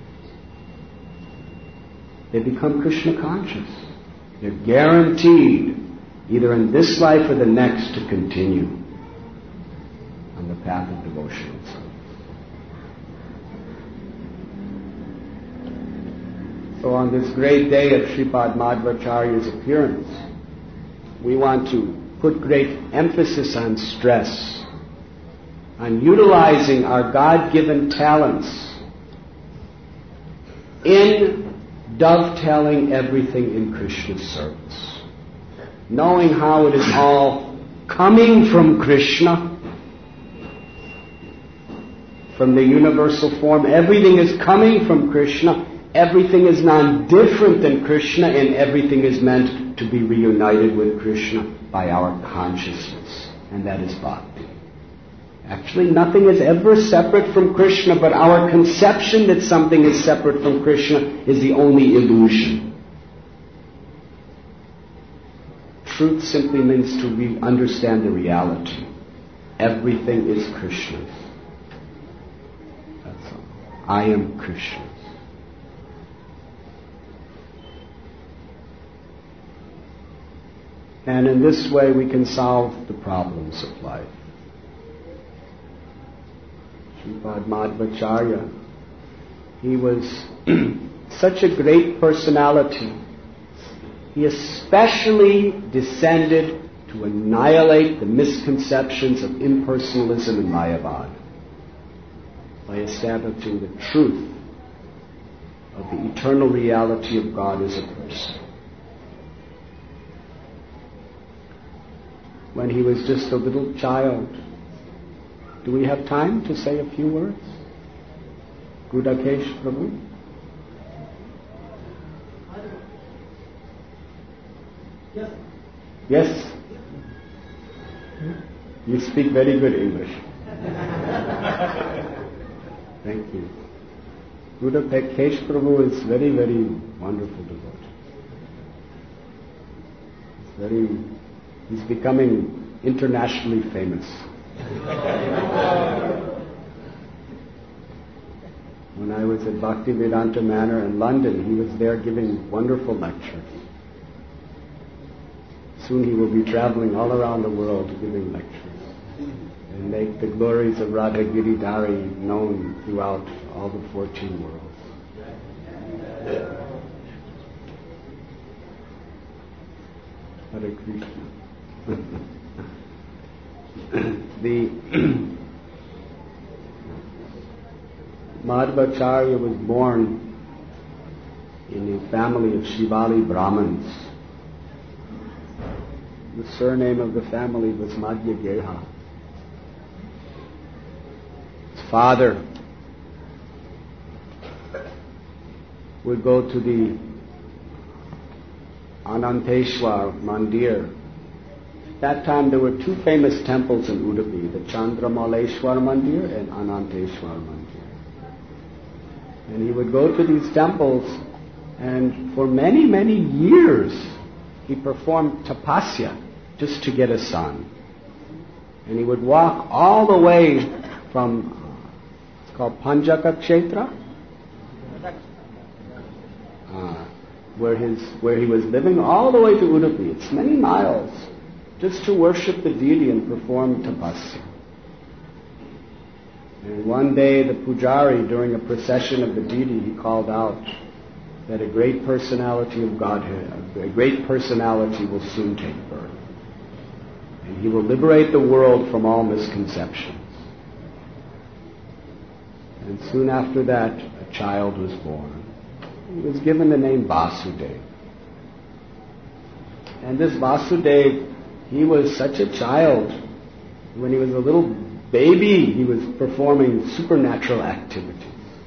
they become Krishna conscious. They're guaranteed, either in this life or the next, to continue on the path of devotional service. So on this great day of Sripad Madhvacharya's appearance, we want to put great emphasis on stress, on utilizing our God-given talents in dovetailing everything in Krishna's service. Knowing how it is all coming from Krishna, from the universal form, everything is coming from Krishna, everything is non-different than Krishna, and everything is meant to be reunited with Krishna by our consciousness, and that is bhakti. Actually, nothing is ever separate from Krishna, but our conception that something is separate from Krishna is the only illusion. Truth simply means to understand the reality. Everything is Krishna's. That's all. I am Krishna's. And in this way we can solve the problems of life. Sripad Madhvacharya, he was such a great personality. He especially descended to annihilate the misconceptions of impersonalism and Mayavad by establishing the truth of the eternal reality of God as a person. When he was just a little child, do we have time to say a few words? Gudakesh Prabhu? Yes. Yes? You speak very good English. Thank you. Gudakesh Prabhu is very, very wonderful devotee. He's becoming internationally famous. When I was at Bhaktivedanta Manor in London, he was there giving wonderful lectures. Soon he will be traveling all around the world giving lectures and make the glories of Radha Giridhari known throughout all the 14 worlds. Hare Krishna. The Madhvacharya was born in a family of Shivali Brahmins. The surname of the family was Madhya Geha. His father would go to the Ananteshwar Mandir. At that time there were two famous temples in Udupi, the Chandramaleshwar Mandir and Ananteshwar Mandir. And he would go to these temples, and for many, many years he performed tapasya just to get a son. And he would walk all the way from, it's called Panjaka Kshetra? where he was living, all the way to Udupi. It's many miles, just to worship the deity and perform tapasya. And one day the pujari, during a procession of the deity, he called out that a great personality of Godhead, a great personality will soon take birth. And he will liberate the world from all misconceptions. And soon after that, a child was born. He was given the name Vasudeva. And this Vasudeva, he was such a child. When he was a little baby, he was performing supernatural activities.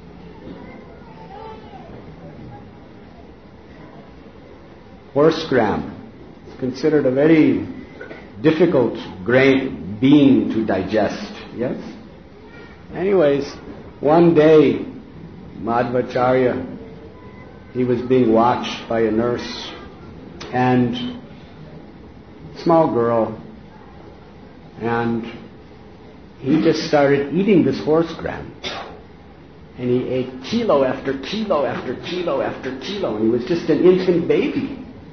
Horsegram is considered a very difficult being to digest, yes? Anyways, one day, Madhvacharya, he was being watched by a nurse, and a small girl, and he just started eating this horsegram. And he ate kilo after kilo after kilo after kilo, and he was just an infant baby.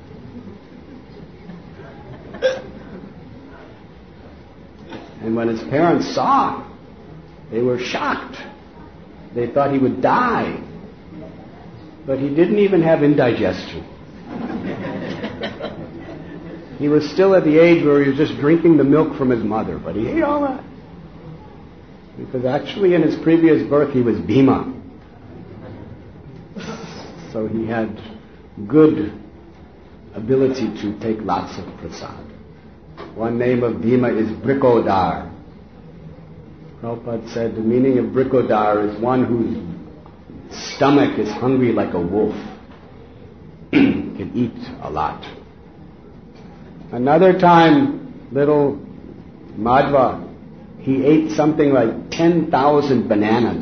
And when his parents saw, they were shocked. They thought he would die. But he didn't even have indigestion. He was still at the age where he was just drinking the milk from his mother, but he ate all that. Because actually in his previous birth he was Bhima. So he had good ability to take lots of prasad. One name of Bhima is Brikodar. Prabhupada said the meaning of Brikodar is one whose stomach is hungry like a wolf. Can eat a lot. Another time, little Madhva, he ate something like 10,000 bananas.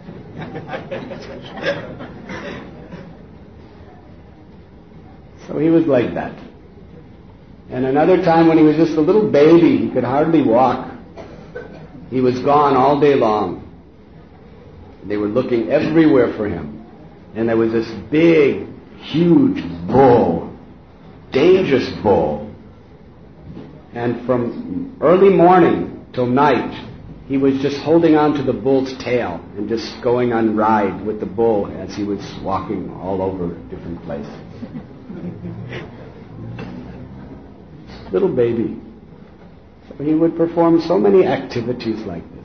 So he was like that. And another time when he was just a little baby, he could hardly walk. He was gone all day long. They were looking everywhere for him. And there was this big, huge bull, dangerous bull. And from early morning till night, he was just holding on to the bull's tail and just going on ride with the bull as he was walking all over different places. Little baby. So he would perform so many activities like this.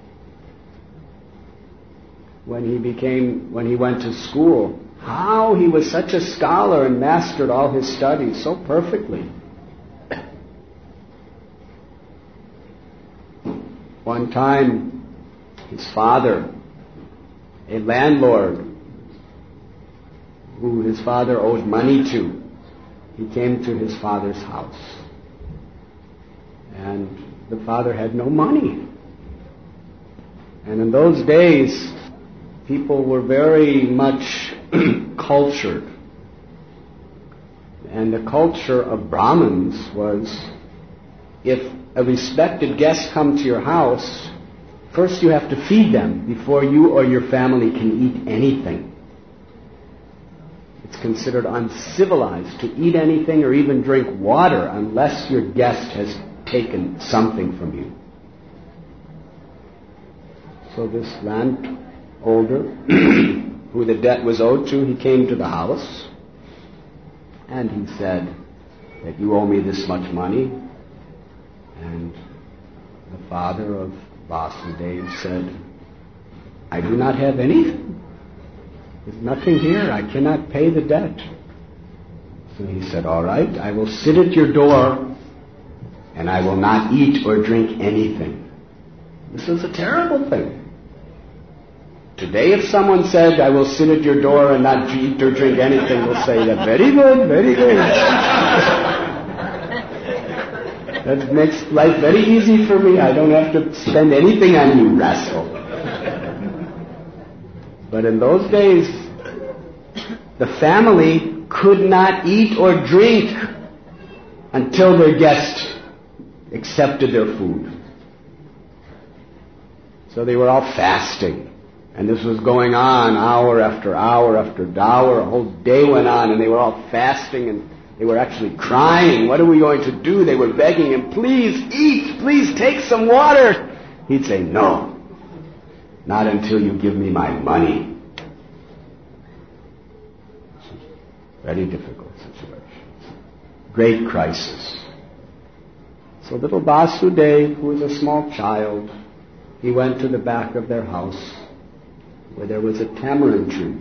When he went to school, how he was such a scholar and mastered all his studies so perfectly. One time, his father, a landlord who his father owed money to, he came to his father's house. And the father had no money. And in those days, people were very much cultured. And the culture of Brahmins was, if a respected guest comes to your house, first you have to feed them before you or your family can eat anything. It's considered uncivilized to eat anything or even drink water unless your guest has taken something from you. So this landholder, who the debt was owed to, he came to the house and he said that you owe me this much money. And the father of Vasudeva said, I do not have anything. There's nothing here. I cannot pay the debt. So he said, all right, I will sit at your door and I will not eat or drink anything. This is a terrible thing. Today if someone said, I will sit at your door and not eat or drink anything, we'll say that, very good, very good. That makes life very easy for me. I don't have to spend anything on you, rascal. But in those days, the family could not eat or drink until their guest accepted their food. So they were all fasting. And this was going on hour after hour after hour. A whole day went on, and they were all fasting, and they were actually crying. What are we going to do? They were begging him, please eat, please take some water. He'd say, no, not until you give me my money. Very difficult situation. Great crisis. So little Vasudev, who was a small child, he went to the back of their house where there was a tamarind tree.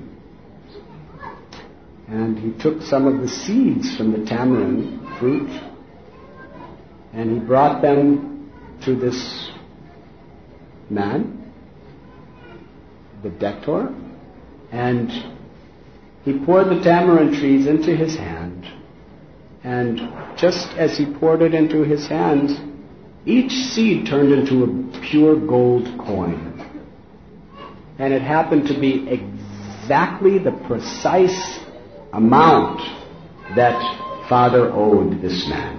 And he took some of the seeds from the tamarind fruit and he brought them to this man, the debtor, and he poured the tamarind trees into his hand. And just as he poured it into his hand, each seed turned into a pure gold coin. And it happened to be exactly the precise amount that Father owed this man.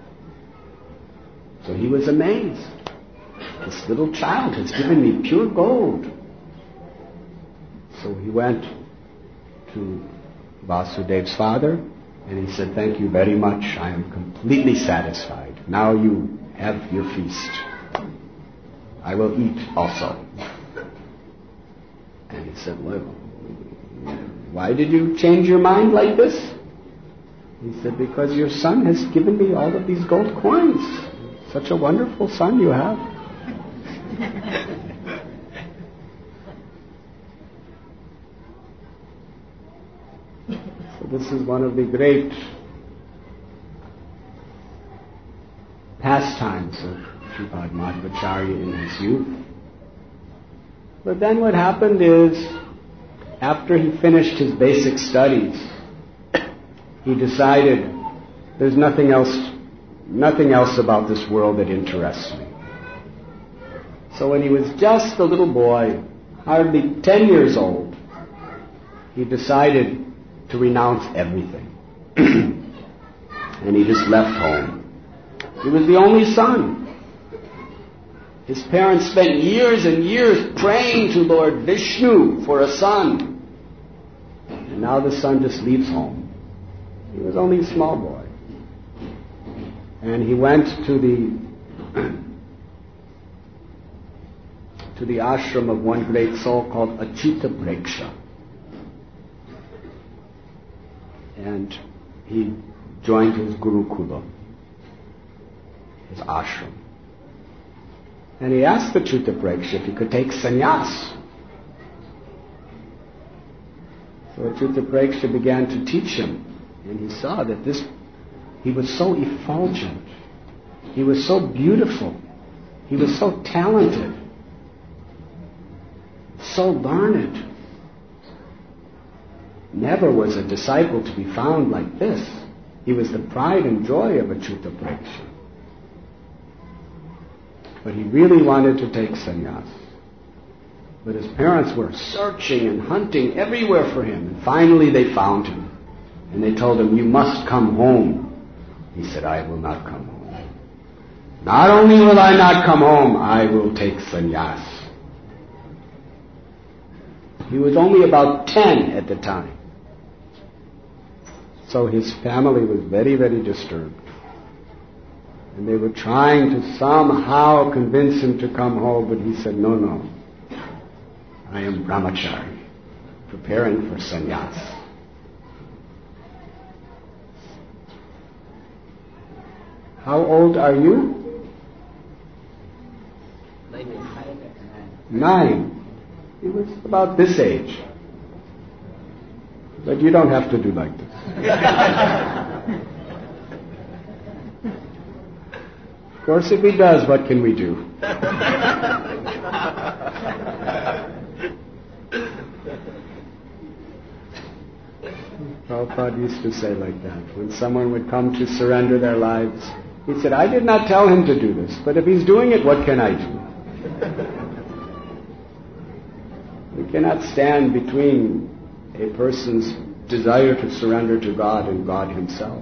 So he was amazed. This little child has given me pure gold. So he went to Vasudev's father and he said, thank you very much. I am completely satisfied. Now you have your feast. I will eat also. And he said, well, why did you change your mind like this? He said, because your son has given me all of these gold coins. Such a wonderful son you have. So this is one of the great pastimes of Sripad Madhvacharya in his youth. But then what happened is, after he finished his basic studies, he decided there's nothing else about this world that interests me. So when he was just a little boy, hardly 10 years old, he decided to renounce everything. And he just left home. He was the only son. His parents spent years and years praying to Lord Vishnu for a son. And now the son just leaves home. He was only a small boy. And he went to the ashram of one great soul called Achyuta Preksha. And he joined his Gurukula, his ashram. And he asked the Achyuta Preksha if he could take sannyas. So Achyuta Preksha began to teach him. And he saw that he was so effulgent. He was so beautiful. He was so talented. So learned. Never was a disciple to be found like this. He was the pride and joy of Achyuta Preksha. But he really wanted to take sannyas. But his parents were searching and hunting everywhere for him. And finally they found him. And they told him, you must come home. He said, I will not come home. Not only will I not come home, I will take sannyas. He was only about 10 at the time. So his family was very, very disturbed. And they were trying to somehow convince him to come home, but he said, no. I am brahmachari, preparing for sannyas. How old are you? 9. He was about this age. But you don't have to do like this. Of course, if he does, what can we do? Prabhupada used to say like that. When someone would come to surrender their lives, he said, I did not tell him to do this, but if he's doing it, what can I do? We cannot stand between a person's desire to surrender to God and God Himself.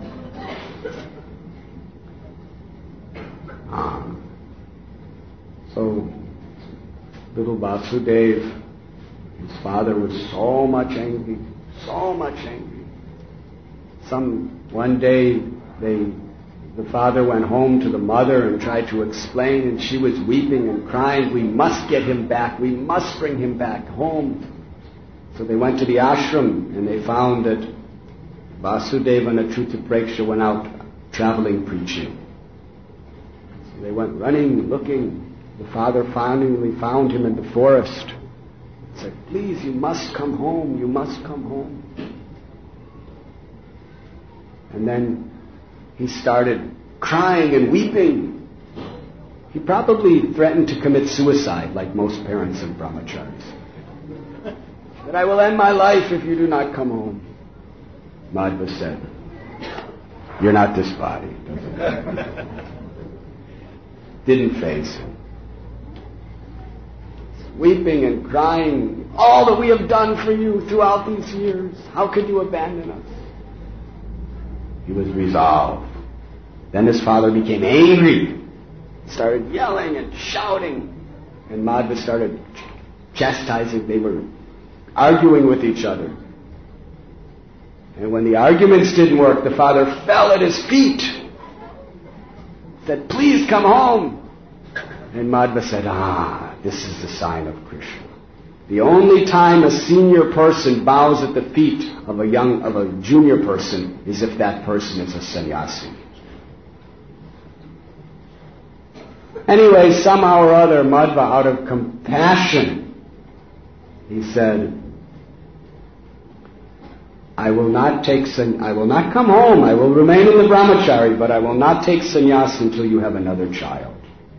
So, little Vasudev His father was so much angry. One day, the father went home to the mother and tried to explain, and she was weeping and crying, "We must get him back. We must bring him back home." So they went to the ashram, and they found that Vasudeva and Achyuta Preksha went out traveling preaching. So they went running, looking. The father finally found him in the forest. He said, "Please, you must come home. You must come home." And then he started crying and weeping. He probably threatened to commit suicide, like most parents of brahmacharis. "That I will end my life if you do not come home." Madhva said, "You're not this body." Didn't faze him. Weeping and crying, "All that we have done for you throughout these years, how could you abandon us?" He was resolved. Then his father became angry, started yelling and shouting, and Madhva started chastising. They were arguing with each other. And when the arguments didn't work, the father fell at his feet, said, "Please come home." And Madhva said, "This is the sign of Krishna. The only time a senior person bows at the feet of a junior person is if that person is a sannyasi." Anyway, somehow or other, Madhva, out of compassion, he said, I will not come home. I will remain in the brahmachari, but I will not take sannyas until you have another child."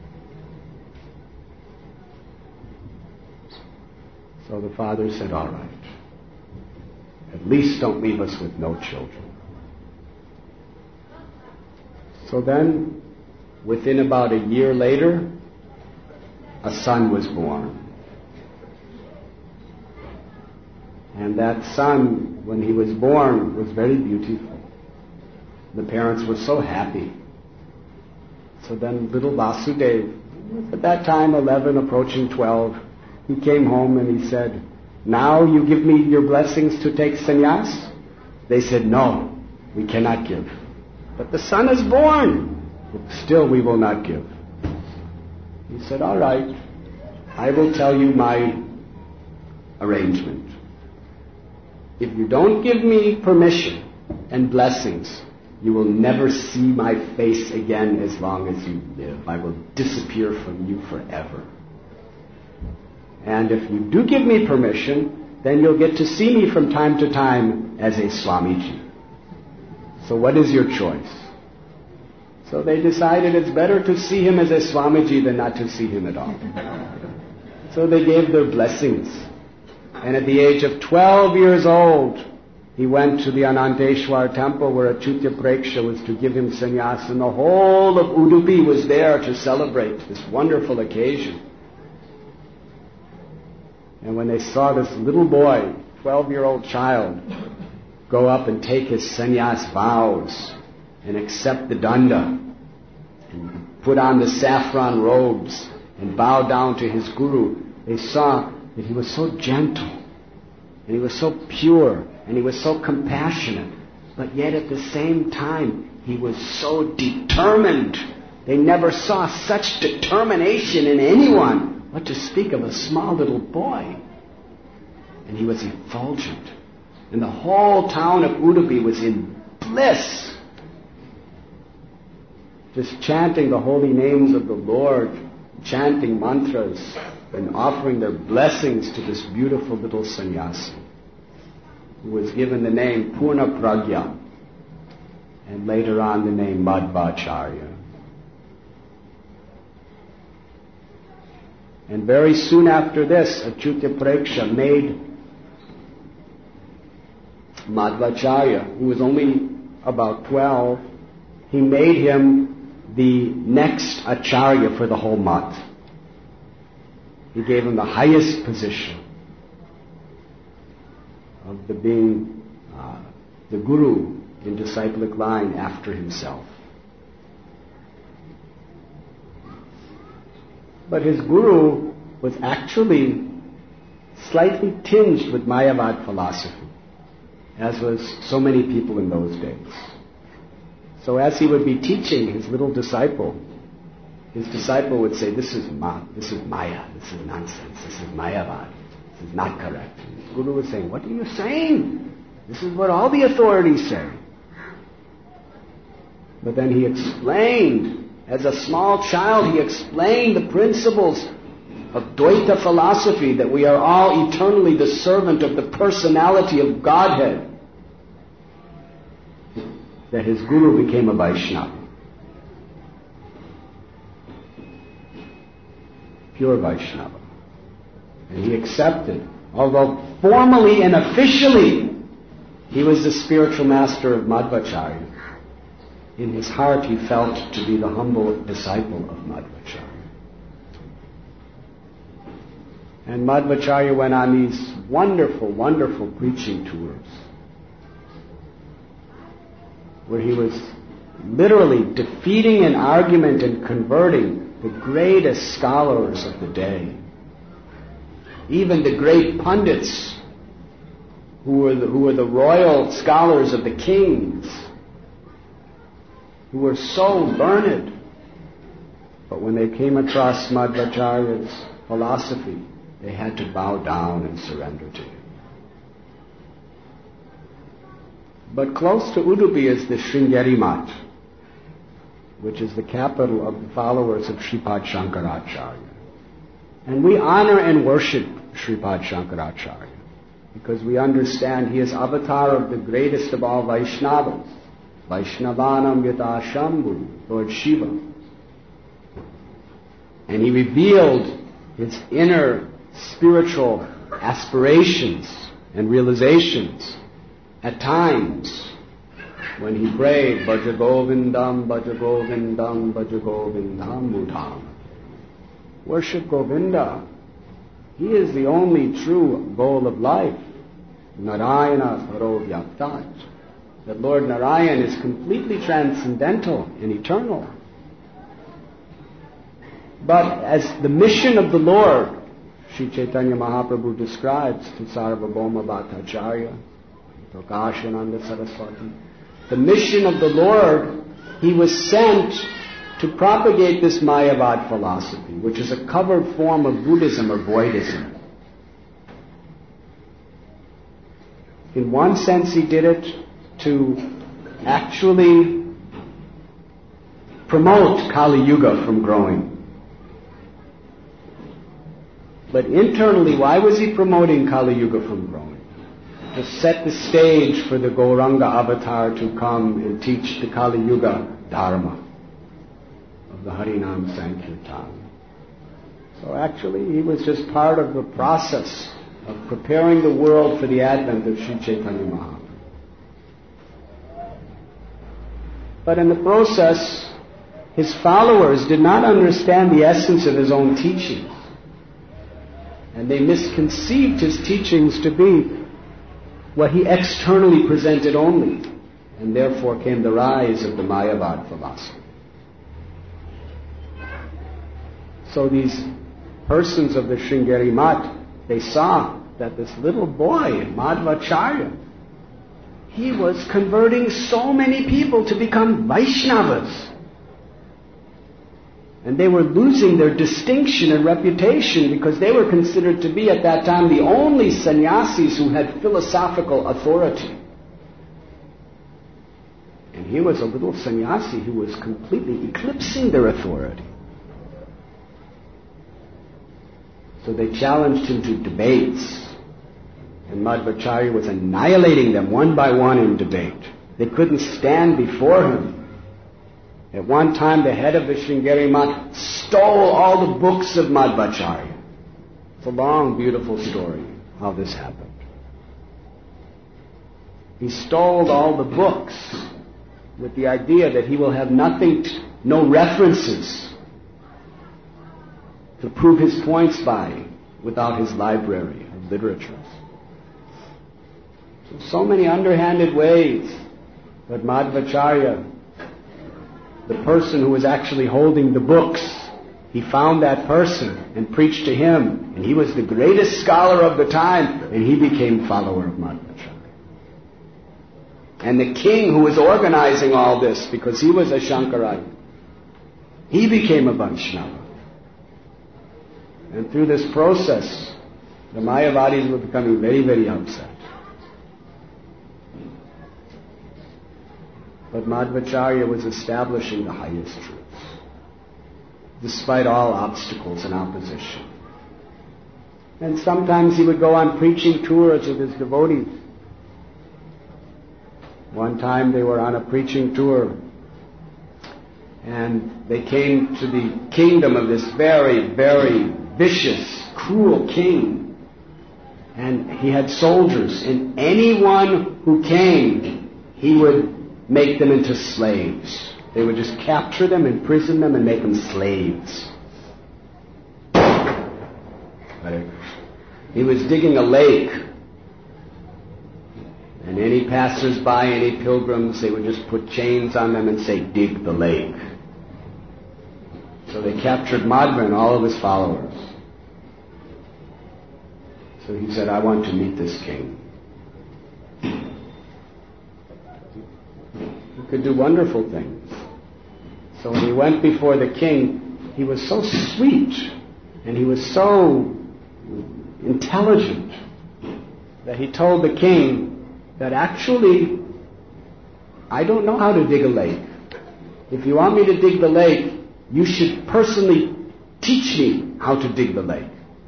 So the father said, "All right. At least don't leave us with no children." So then, within about a year later, a son was born. And that son, when he was born, was very beautiful. The parents were so happy. So then little Vasudeva, at that time 11, approaching 12, he came home and he said, "Now you give me your blessings to take sannyas?" They said, "No, we cannot give. But the son is born. Still we will not give." He said, "All right, I will tell you my arrangement. If you don't give me permission and blessings, you will never see my face again as long as you live. I will disappear from you forever. And if you do give me permission, then you'll get to see me from time to time as a Swamiji. So what is your choice?" So they decided it's better to see him as a Swamiji than not to see him at all. So they gave their blessings. And at the age of 12 years old, he went to the Ananteshwar temple where Achyuta Preksha was to give him sannyas, and the whole of Udupi was there to celebrate this wonderful occasion. And when they saw this little boy, 12-year-old child, go up and take his sannyas vows and accept the danda and put on the saffron robes and bow down to his guru, they saw that he was so gentle and he was so pure and he was so compassionate, but yet at the same time he was so determined. They never saw such determination in anyone, what to speak of a small little boy. And he was effulgent. And the whole town of Udupi was in bliss, just chanting the holy names of the Lord, chanting mantras, and offering their blessings to this beautiful little sannyasi, who was given the name Purna Pragya, and later on the name Madhvacharya. And very soon after this, Achyuta Preksha made Madhvacharya, who was only about 12, he made him the next Acharya for the whole Math. He gave him the highest position of being the Guru in disciplic line after himself. But his Guru was actually slightly tinged with Mayavad philosophy, as was so many people in those days. So as he would be teaching his disciple would say, this is Maya, this is nonsense, this is Mayavad, this is not correct. And the Guru was saying, what are you saying? This is what all the authorities say. But then he explained, as a small child, he explained the principles of Dvaita philosophy, that we are all eternally the servant of the personality of Godhead, that his Guru became a Vaishnava. Pure Vaishnava. And he accepted, although formally and officially he was the spiritual master of Madhvacharya, in his heart he felt to be the humble disciple of Madhvacharya. And Madhvacharya went on these wonderful, wonderful preaching tours, where he was literally defeating in argument and converting the greatest scholars of the day, even the great pundits who were the royal scholars of the kings, who were so learned. But when they came across Madhvacharya's philosophy, they had to bow down and surrender to him. But close to Udupi is the Sringeri Math, which is the capital of the followers of Sripad Shankaracharya. And we honor and worship Sripad Shankaracharya because we understand he is avatar of the greatest of all Vaishnavas, Vaishnavanam Yata Shambhu, Lord Shiva. And he revealed his inner spiritual aspirations and realizations at times when he prayed, Bhaja Govindam, Bhaja Govindam, Bhaja Govindam Mudham. Worship Govinda. He is the only true goal of life. Narayana Paro Vyaktat. That Lord Narayan is completely transcendental and eternal. But as the mission of the Lord, Sri Chaitanya Mahaprabhu describes to Sarvabhauma Bhattacharya, Prakashananda Saraswati, the mission of the Lord, he was sent to propagate this Mayavad philosophy, which is a covered form of Buddhism or Voidism. In one sense, he did it to actually promote Kali Yuga from growing. But internally, why was he promoting Kali Yuga from growing? To set the stage for the Gauranga avatar to come and teach the Kali Yuga Dharma of the Harinam Sankirtan. So actually, he was just part of the process of preparing the world for the advent of Sri Chaitanya Mahaprabhu. But in the process, his followers did not understand the essence of his own teachings. And they misconceived his teachings to be what he externally presented only. And therefore came the rise of the Mayavad philosophy. So these persons of the Sringeri Math, they saw that this little boy, Madhvacharya, he was converting so many people to become Vaishnavas. And they were losing their distinction and reputation because they were considered to be at that time the only sannyasis who had philosophical authority. And he was a little sannyasi who was completely eclipsing their authority. So they challenged him to debates. And Madhvacharya was annihilating them one by one in debate. They couldn't stand before him. At one time, the head of the Sringeri Math stole all the books of Madhvacharya. It's a long, beautiful story how this happened. He stole all the books with the idea that he will have no references to prove his points by without his library of literatures. So many underhanded ways that Madhvacharya, the person who was actually holding the books, he found that person and preached to him, and he was the greatest scholar of the time, and he became follower of Madhvacharya. And the king who was organizing all this, because he was a Shankarite, he became a Vaishnava. And through this process, the Mayavadis were becoming very, very upset. But Madhvacharya was establishing the highest truths, despite all obstacles and opposition. And sometimes he would go on preaching tours with his devotees. One time they were on a preaching tour, and they came to the kingdom of this very, very vicious, cruel king. And he had soldiers, and anyone who came, he would make them into slaves. They would just capture them, imprison them, and make them slaves. He was digging a lake, and any passers-by, any pilgrims, they would just put chains on them and say, "Dig the lake." So they captured Madhva and all of his followers. So he said, "I want to meet this king." He could do wonderful things. So when he went before the king, he was so sweet and he was so intelligent that he told the king that actually, I don't know how to dig a lake. If you want me to dig the lake, you should personally teach me how to dig the lake.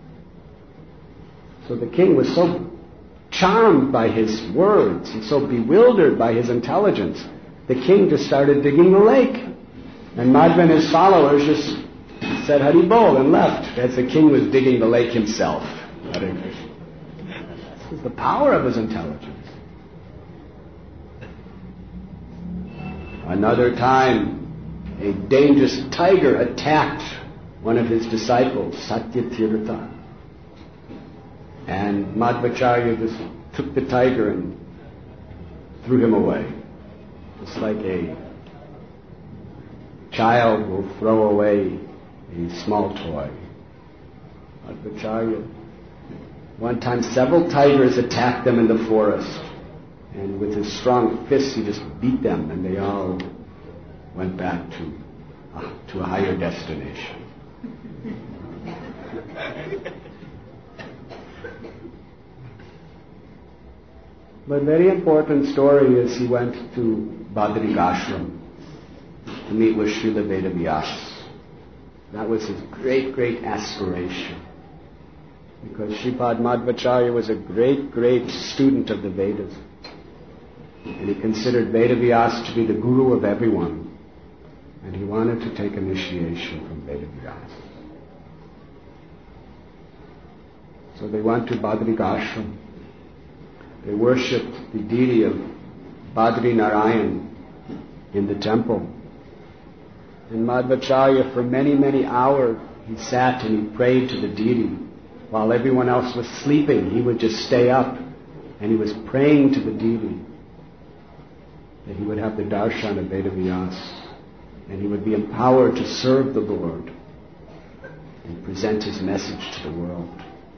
So the king was so charmed by his words and so bewildered by his intelligence, the king just started digging the lake. And Madhva and his followers just said Hari Bol and left as the king was digging the lake himself. Hare Krishna. This is the power of his intelligence. Another time, a dangerous tiger attacked one of his disciples, Satyatirtha. And Madhvacharya just took the tiger and threw him away. Just like a child will throw away a small toy. Madhvacharya. One time several tigers attacked them in the forest. And with his strong fists he just beat them, and they all went back to a higher destination. But very important story is he went to Badrik Ashram to meet with Srila Vedavyas. That was his great, great aspiration. Because Sripad Madhvacharya was a great, great student of the Vedas. And he considered Vedavyas to be the guru of everyone. And he wanted to take initiation from Vedavyas. So they went to Badrik Ashram. They worshipped the deity of Badri Narayan in the temple. And Madhvacharya, for many, many hours, he sat and he prayed to the deity. While everyone else was sleeping, he would just stay up and he was praying to the deity that he would have the darshan of Vedavyas and he would be empowered to serve the Lord and present his message to the world.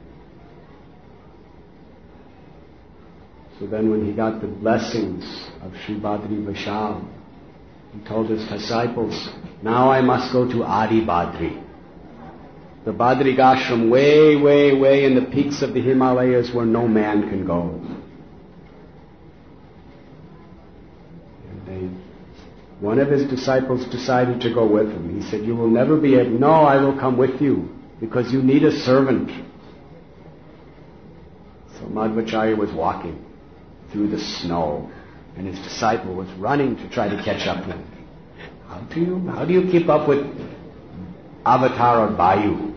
So then when he got the blessings of Sri Badri Vishal, he told his disciples, "Now I must go to Adi Badri, the Badrik Ashram way, way, way in the peaks of the Himalayas where no man can go." And one of his disciples decided to go with him. He said, "You will never be able..." "No, I will come with you because you need a servant." So Madhvacharya was walking through the snow, and his disciple was running to try to catch up with him. How do you keep up with Avatar or Bayu?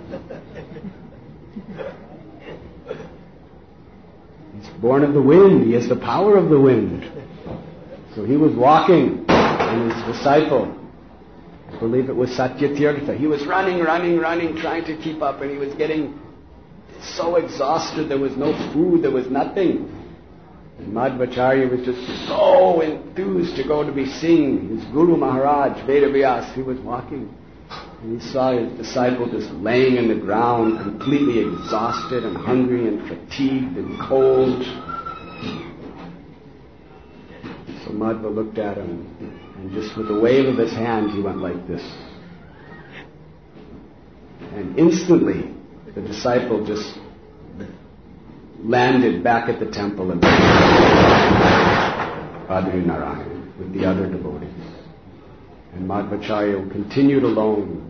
He's born of the wind. He has the power of the wind. So he was walking, and his disciple, I believe it was Satyatirtha, he was running, trying to keep up, and he was getting so exhausted. There was no food, there was nothing. And Madhvacharya was just so enthused to go to be seeing his Guru Maharaj, Vedavyas. He was walking. And he saw his disciple just laying in the ground, completely exhausted and hungry and fatigued and cold. So Madhva looked at him, and just with a wave of his hand, he went like this. And instantly, the disciple just landed back at the temple and Padri Narayan with the other devotees. And Madhvacharya continued alone.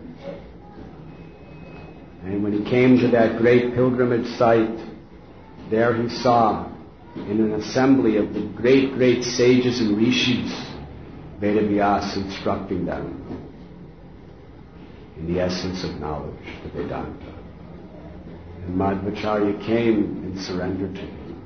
And when he came to that great pilgrimage site, there he saw, in an assembly of the great, great sages and rishis, Vedavyas instructing them in the essence of knowledge, the Vedanta. And Madhvacharya came and surrendered to him,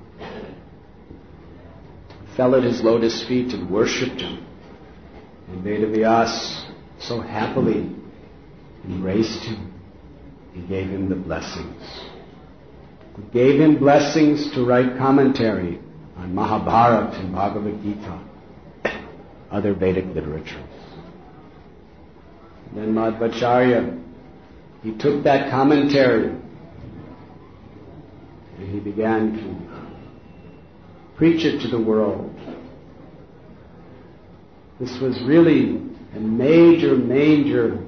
fell at his lotus feet and worshipped him. And Vedavyas so happily embraced him. He gave him the blessings. He gave him blessings to write commentary on Mahabharata and Bhagavad Gita, other Vedic literatures. And then Madhvacharya, he took that commentary and he began to preach it to the world. This was really a major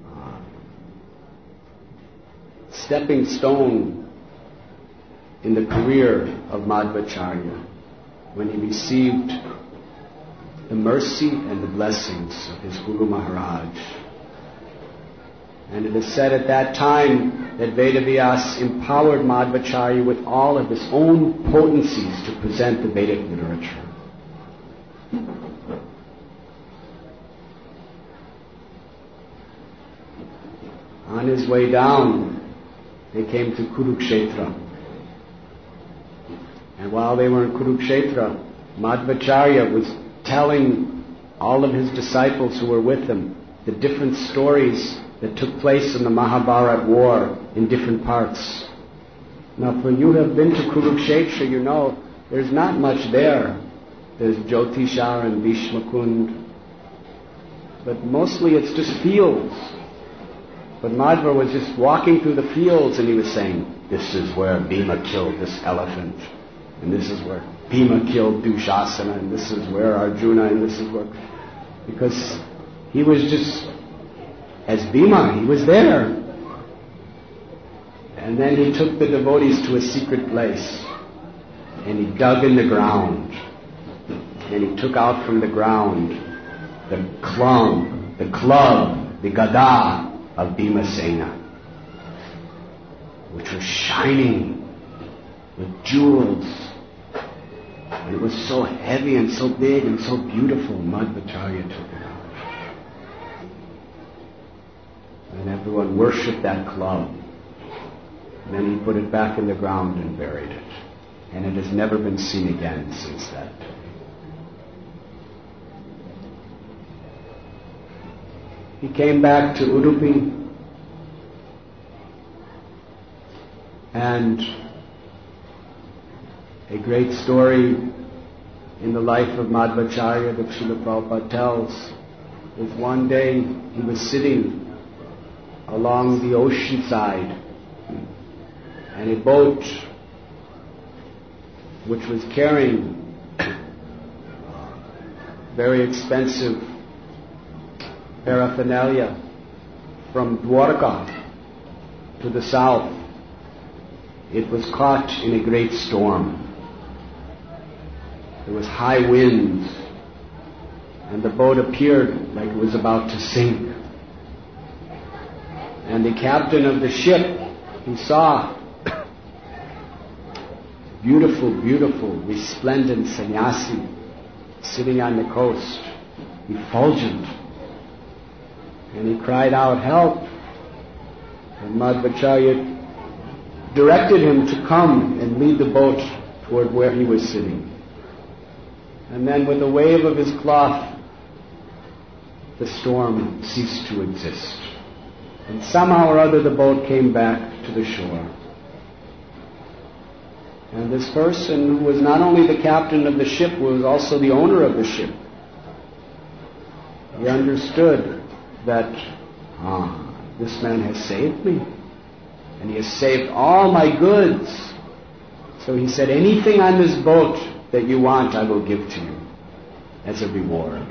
stepping stone in the career of Madhvacharya when he received the mercy and the blessings of his Guru Maharaj. And it is said at that time that Vedavyas empowered Madhvacharya with all of his own potencies to present the Vedic literature. On his way down, they came to Kurukshetra. And while they were in Kurukshetra, Madhvacharya was telling all of his disciples who were with him the different stories that took place in the Mahabharata war in different parts. Now, for you who have been to Kurukshetra, you know there's not much there. There's Jyotishar and Bhishmakund, but mostly it's just fields. But Madhva was just walking through the fields and he was saying, this is where Bhima killed this elephant, and this is where Bhima killed Dushasana, and this is where Arjuna, and this is where... Because he was just, as Bhima, he was there. And then he took the devotees to a secret place, and he dug in the ground, and he took out from the ground the club, the gada of Bhimasena, which was shining with jewels. And it was so heavy and so big and so beautiful. Madhvacharya took it out. And everyone worshipped that club. And then he put it back in the ground and buried it. And it has never been seen again since that day. He came back to Udupi, and a great story in the life of Madhvacharya that Srila Prabhupada tells is one day he was sitting along the ocean side, and a boat which was carrying very expensive paraphernalia from Dwarka to the south, it was caught in a great storm. There was high winds, and the boat appeared like it was about to sink. And the captain of the ship, he saw beautiful, resplendent sannyasi sitting on the coast, effulgent. And he cried out, help! And Madhvacharya directed him to come and lead the boat toward where he was sitting. And then with a wave of his cloth, the storm ceased to exist. And somehow or other the boat came back to the shore. And this person, who was not only the captain of the ship, was also the owner of the ship, he understood that, this man has saved me. And he has saved all my goods. So he said, anything on this boat that you want, I will give to you as a reward.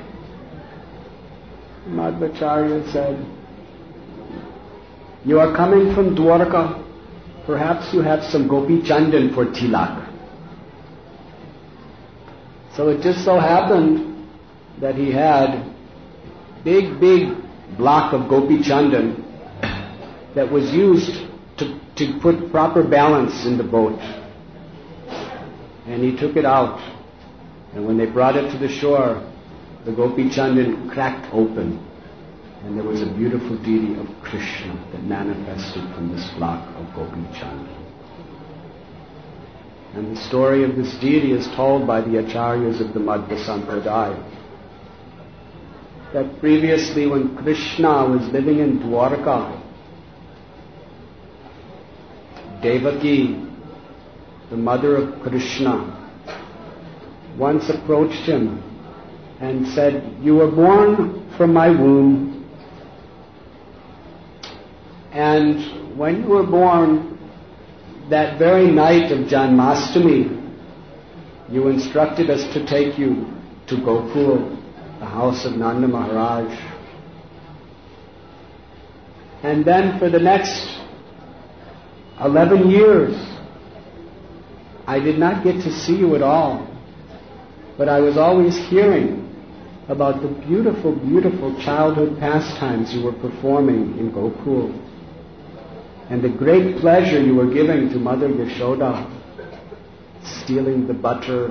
Madhvacharya said, you are coming from Dwarka. Perhaps you have some Gopi Chandan for tilak. So it just so happened that he had big block of Gopi Chandan that was used to put proper balance in the boat. And he took it out. And when they brought it to the shore, the Gopi Chandan cracked open. And there was a beautiful deity of Krishna that manifested from this block of Gopi Chandan. And the story of this deity is told by the acharyas of the Madhva Sampradaya. That previously when Krishna was living in Dwarka, Devaki, the mother of Krishna, once approached him and said, you were born from my womb, and when you were born, that very night of Janmashtami, you instructed us to take you to Gokul, the house of Nanda Maharaj. And then for the next 11 years, I did not get to see you at all, but I was always hearing about the beautiful, beautiful childhood pastimes you were performing in Gokul, and the great pleasure you were giving to Mother Yashoda, stealing the butter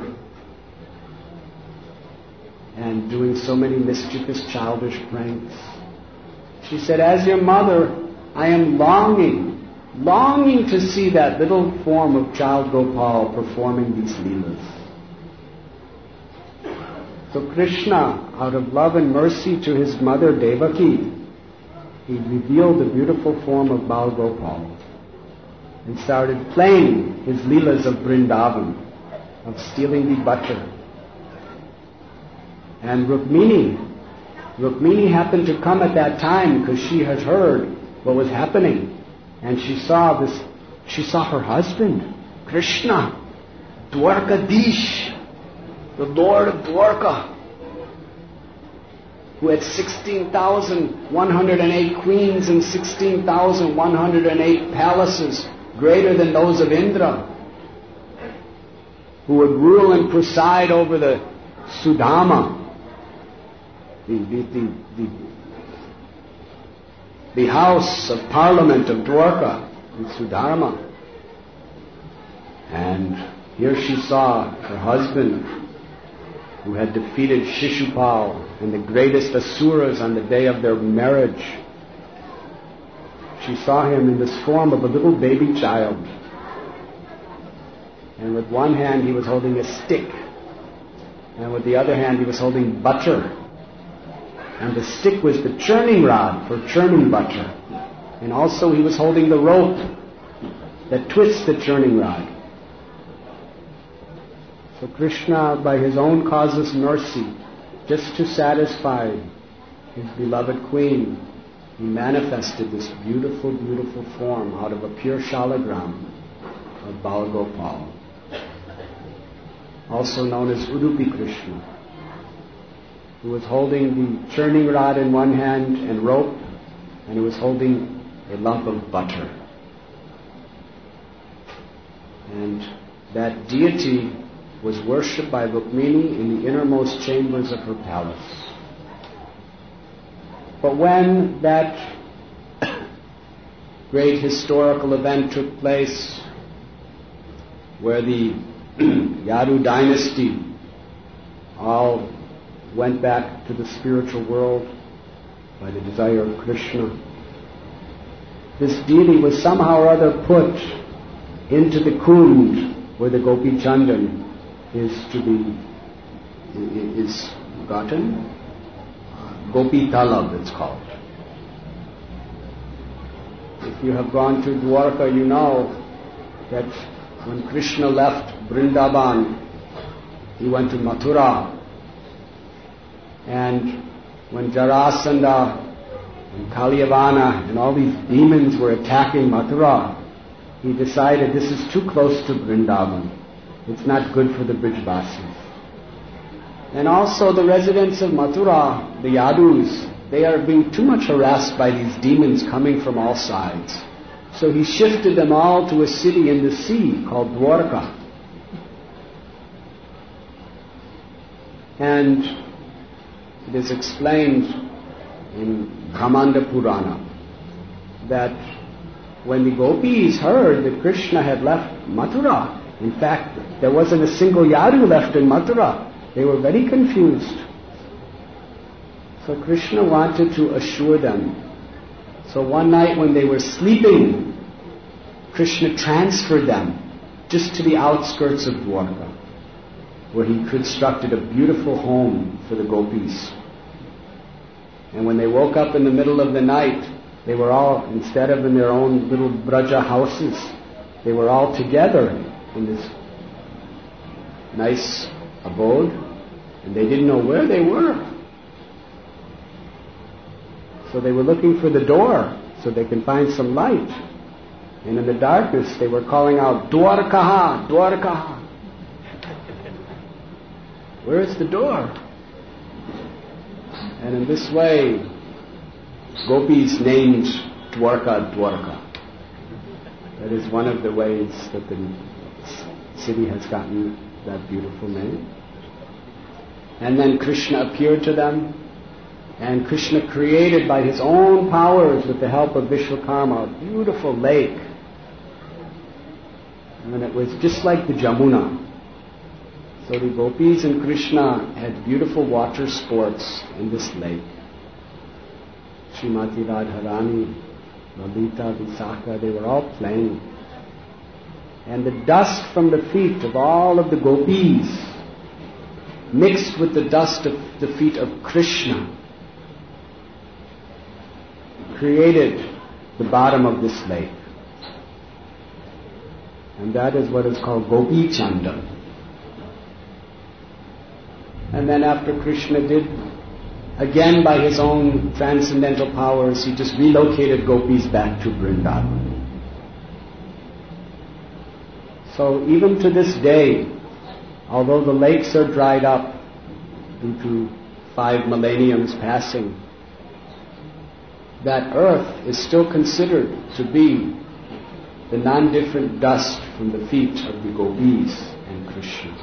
and doing so many mischievous childish pranks. She said, as your mother, I am longing to see that little form of child Gopal performing these leelas. So Krishna, out of love and mercy to his mother Devaki, he revealed the beautiful form of Bal Gopal and started playing his leelas of Vrindavan, of stealing the butter. And Rukmini happened to come at that time because she had heard what was happening. And she saw her husband, Krishna, Dwarkadish, the Lord of Dwarka, who had 16,108 queens and 16,108 palaces greater than those of Indra, who would rule and preside over the Sudama, the house of parliament of Dwarka, in Sudharma. And here she saw her husband, who had defeated Shishupal and the greatest asuras on the day of their marriage. She saw him in this form of a little baby child. And with one hand he was holding a stick, and with the other hand he was holding butter. And the stick was the churning rod for churning butter. And also he was holding the rope that twists the churning rod. So Krishna, by his own causeless mercy, just to satisfy his beloved queen, he manifested this beautiful, beautiful form out of a pure shalagram of Bal Gopal, also known as Udupi Krishna, who was holding the churning rod in one hand and rope, and he was holding a lump of butter. And that deity was worshipped by Rukmini in the innermost chambers of her palace. But when that great historical event took place, where the Yadu dynasty all went back to the spiritual world by the desire of Krishna, this deity was somehow or other put into the kund where the Gopi Chandan is gotten. Gopi Talab it's called. If you have gone to Dwarka, you know that when Krishna left Vrindavan, he went to Mathura. And when Jarasandha and Kalyavana and all these demons were attacking Mathura, he decided this is too close to Vrindavan. It's not good for the Brijvasis. And also the residents of Mathura, the Yadus, they are being too much harassed by these demons coming from all sides. So he shifted them all to a city in the sea called Dwarka. And it is explained in Brahmanda Purana that when the gopis heard that Krishna had left Mathura, in fact, there wasn't a single Yadu left in Mathura, they were very confused. So Krishna wanted to assure them. So one night when they were sleeping, Krishna transferred them just to the outskirts of Dwarka, where he constructed a beautiful home for the gopis. And when they woke up in the middle of the night, they were all, instead of in their own little Braja houses, they were all together in this nice abode, and they didn't know where they were. So they were looking for the door so they can find some light. And in the darkness they were calling out, Dwarkaha, Dwarkaha. Where is the door? And in this way, gopis named Dwarka, Dwarka. That is one of the ways that the city has gotten that beautiful name. And then Krishna appeared to them, and Krishna created by his own powers with the help of Vishwakarma a beautiful lake. And it was just like the Jamuna. So the gopis and Krishna had beautiful water sports in this lake. Srimati Radharani, Lalita, Visakha, they were all playing. And the dust from the feet of all of the gopis mixed with the dust of the feet of Krishna created the bottom of this lake. And that is what is called Gopi Chanda. And then after Krishna did, again by his own transcendental powers, he just relocated gopis back to Vrindavan. So even to this day, although the lakes are dried up due to 5 millenniums passing, that earth is still considered to be the non-different dust from the feet of the gopis and Krishna.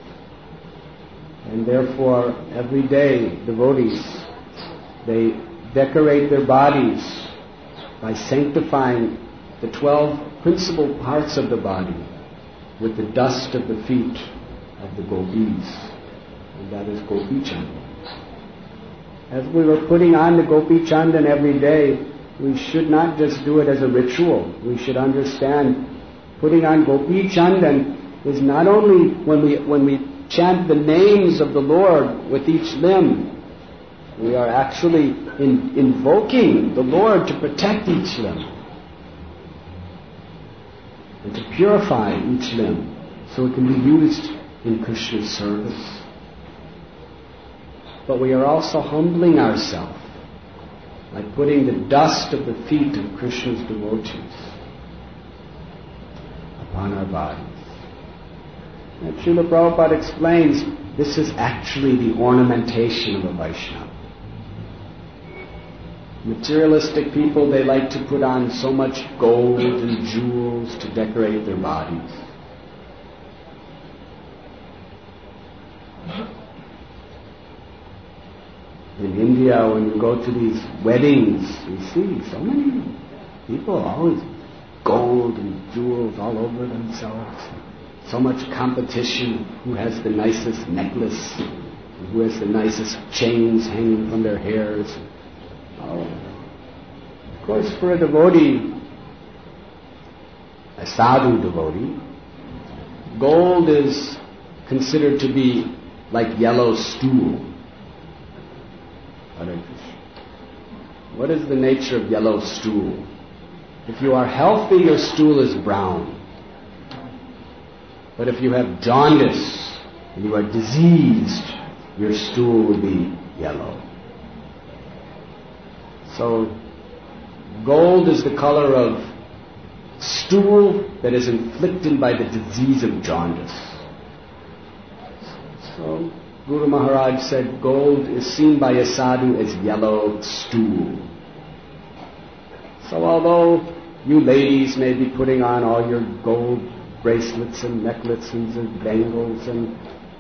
And therefore, every day, devotees, they decorate their bodies by sanctifying the 12 principal parts of the body with the dust of the feet of the gopis. And that is Gopi Chandan. As we were putting on the Gopi Chandan every day, we should not just do it as a ritual. We should understand putting on Gopi Chandan is not only when we chant the names of the Lord with each limb, we are actually invoking the Lord to protect each limb and to purify each limb so it can be used in Krishna's service. But we are also humbling ourselves by putting the dust of the feet of Krishna's devotees upon our bodies. And Srila Prabhupada explains this is actually the ornamentation of a Vaishnava. Materialistic people, they like to put on so much gold and jewels to decorate their bodies. In India, when you go to these weddings, you see so many people always gold and jewels all over themselves. So much competition, who has the nicest necklace, and who has the nicest chains hanging from their hairs. Of course, for a devotee, a sadhu devotee, gold is considered to be like yellow stool. What is the nature of yellow stool? If you are healthy, your stool is brown. But if you have jaundice and you are diseased, your stool will be yellow. So Gold is the color of stool that is inflicted by the disease of jaundice. So Guru Maharaj said gold is seen by a sadhu as yellow stool. So although you ladies may be putting on all your gold bracelets and necklaces and bangles and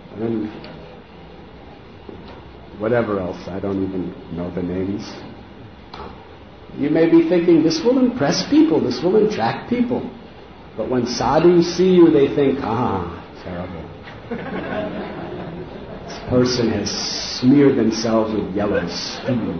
whatever else, I don't even know the names. You may be thinking, this will impress people, this will attract people. But when sadhus see you, they think, terrible. This person has smeared themselves with yellow stew.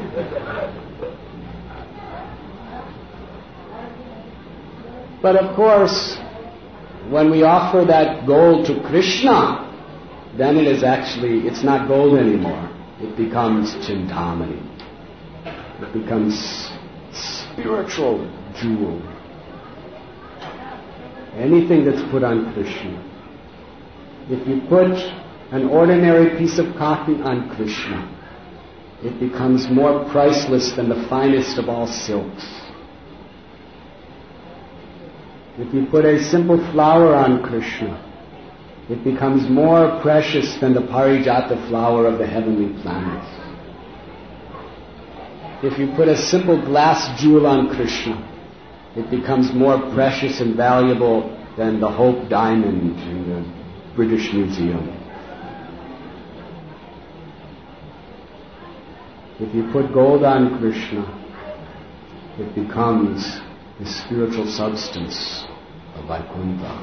But of course, when we offer that gold to Krishna, then it's not gold anymore. It becomes Chintamani. It becomes spiritual jewel. Anything that's put on Krishna. If you put an ordinary piece of cotton on Krishna, it becomes more priceless than the finest of all silks. If you put a simple flower on Krishna, it becomes more precious than the parijata flower of the heavenly planets. If you put a simple glass jewel on Krishna, it becomes more precious and valuable than the Hope diamond in the British Museum. If you put gold on Krishna, it becomes the spiritual substance of Vaikuntha.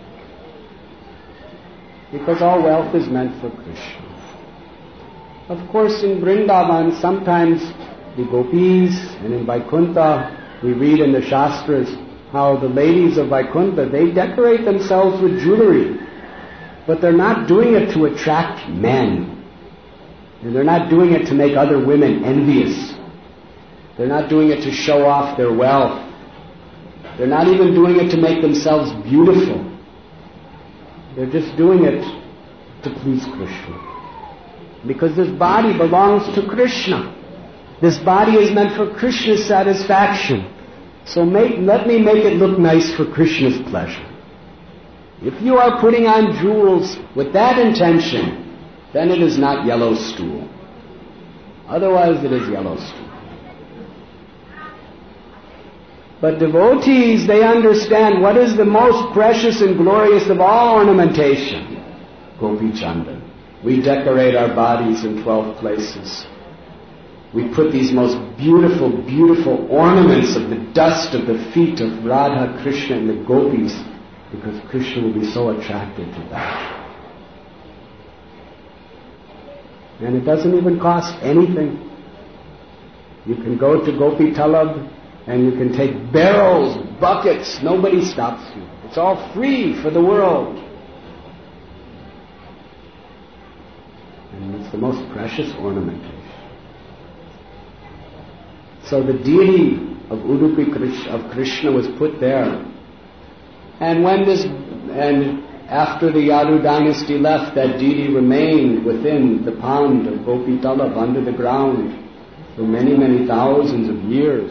Because all wealth is meant for Krishna. Of course, in Vrindavan, sometimes the gopis, and in Vaikuntha, we read in the Shastras how the ladies of Vaikuntha, they decorate themselves with jewelry. But they're not doing it to attract men. And they're not doing it to make other women envious. They're not doing it to show off their wealth. They're not even doing it to make themselves beautiful. They're just doing it to please Krishna. Because this body belongs to Krishna. This body is meant for Krishna's satisfaction. So let me make it look nice for Krishna's pleasure. If you are putting on jewels with that intention, then it is not yellow stool. Otherwise it is yellow stool. But devotees, they understand what is the most precious and glorious of all ornamentation. Gopi Chandan. We decorate our bodies in 12 places. We put these most beautiful, beautiful ornaments of the dust of the feet of Radha, Krishna and the gopis, because Krishna will be so attracted to that. And it doesn't even cost anything. You can go to Gopi Talab and you can take barrels, buckets, nobody stops you. It's all free for the world. And it's the most precious ornamentation. So the deity of Udupi of Krishna was put there. And after the Yadu dynasty left, that deity remained within the pond of Gopi Talab under the ground for many, many thousands of years.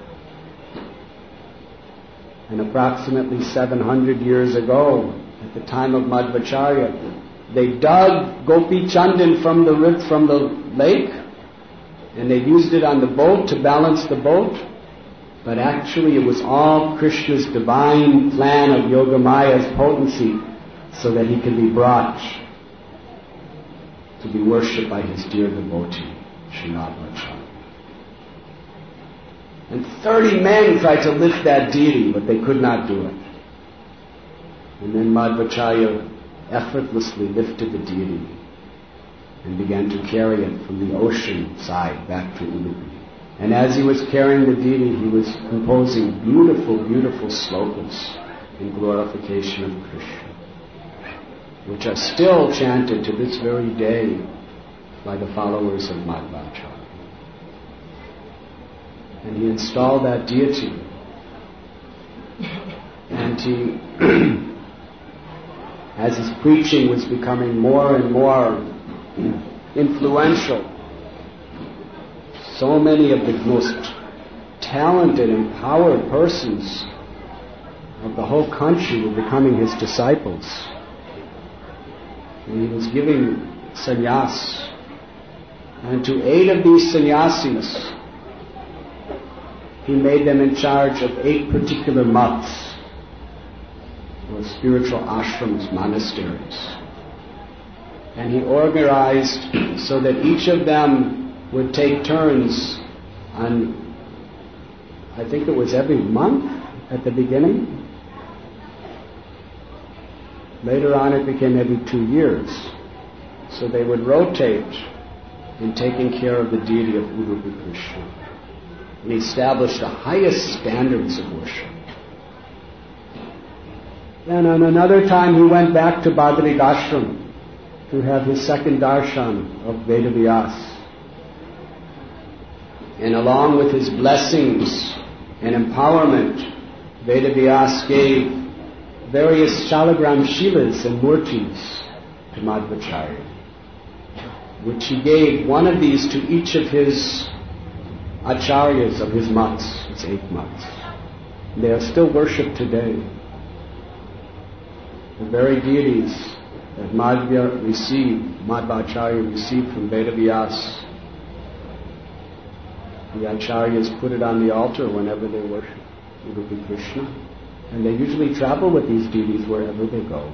And approximately 700 years ago, at the time of Madhvacharya, they dug Gopi Chandan from the lake, and they used it on the boat to balance the boat. But actually it was all Krishna's divine plan of Yogamaya's potency, so that he can be brought to be worshipped by his dear devotee, Sri Madhvacharya. And 30 men tried to lift that deity, but they could not do it. And then Madhvacharya effortlessly lifted the deity and began to carry it from the ocean side back to Udupi. And as he was carrying the deity, he was composing beautiful, beautiful slokas in glorification of Krishna, which are still chanted to this very day by the followers of Madhvacharya. And he installed that deity. And he, as his preaching was becoming more and more influential, so many of the most talented, empowered persons of the whole country were becoming his disciples. And he was giving sannyas. And to 8 of these sannyasis, he made them in charge of 8 particular mats, or spiritual ashrams, monasteries. And he organized so that each of them would take turns on, I think it was every month at the beginning. Later on it became every 2 years. So they would rotate in taking care of the deity of Udupi Krishna. And he established the highest standards of worship. Then on another time he went back to Badrik Ashram to have his second darshan of Vedavyas. And along with his blessings and empowerment, Vedavyas gave various Shalagram Shilas and Murtis to Madhvacharya, which he gave one of these to each of his acharyas of his mats, his 8 mats. They are still worshipped today. The very deities that Madhvacharya received from Vedavyas, the acharyas put it on the altar whenever they worship Udupi Krishna. And they usually travel with these deities wherever they go.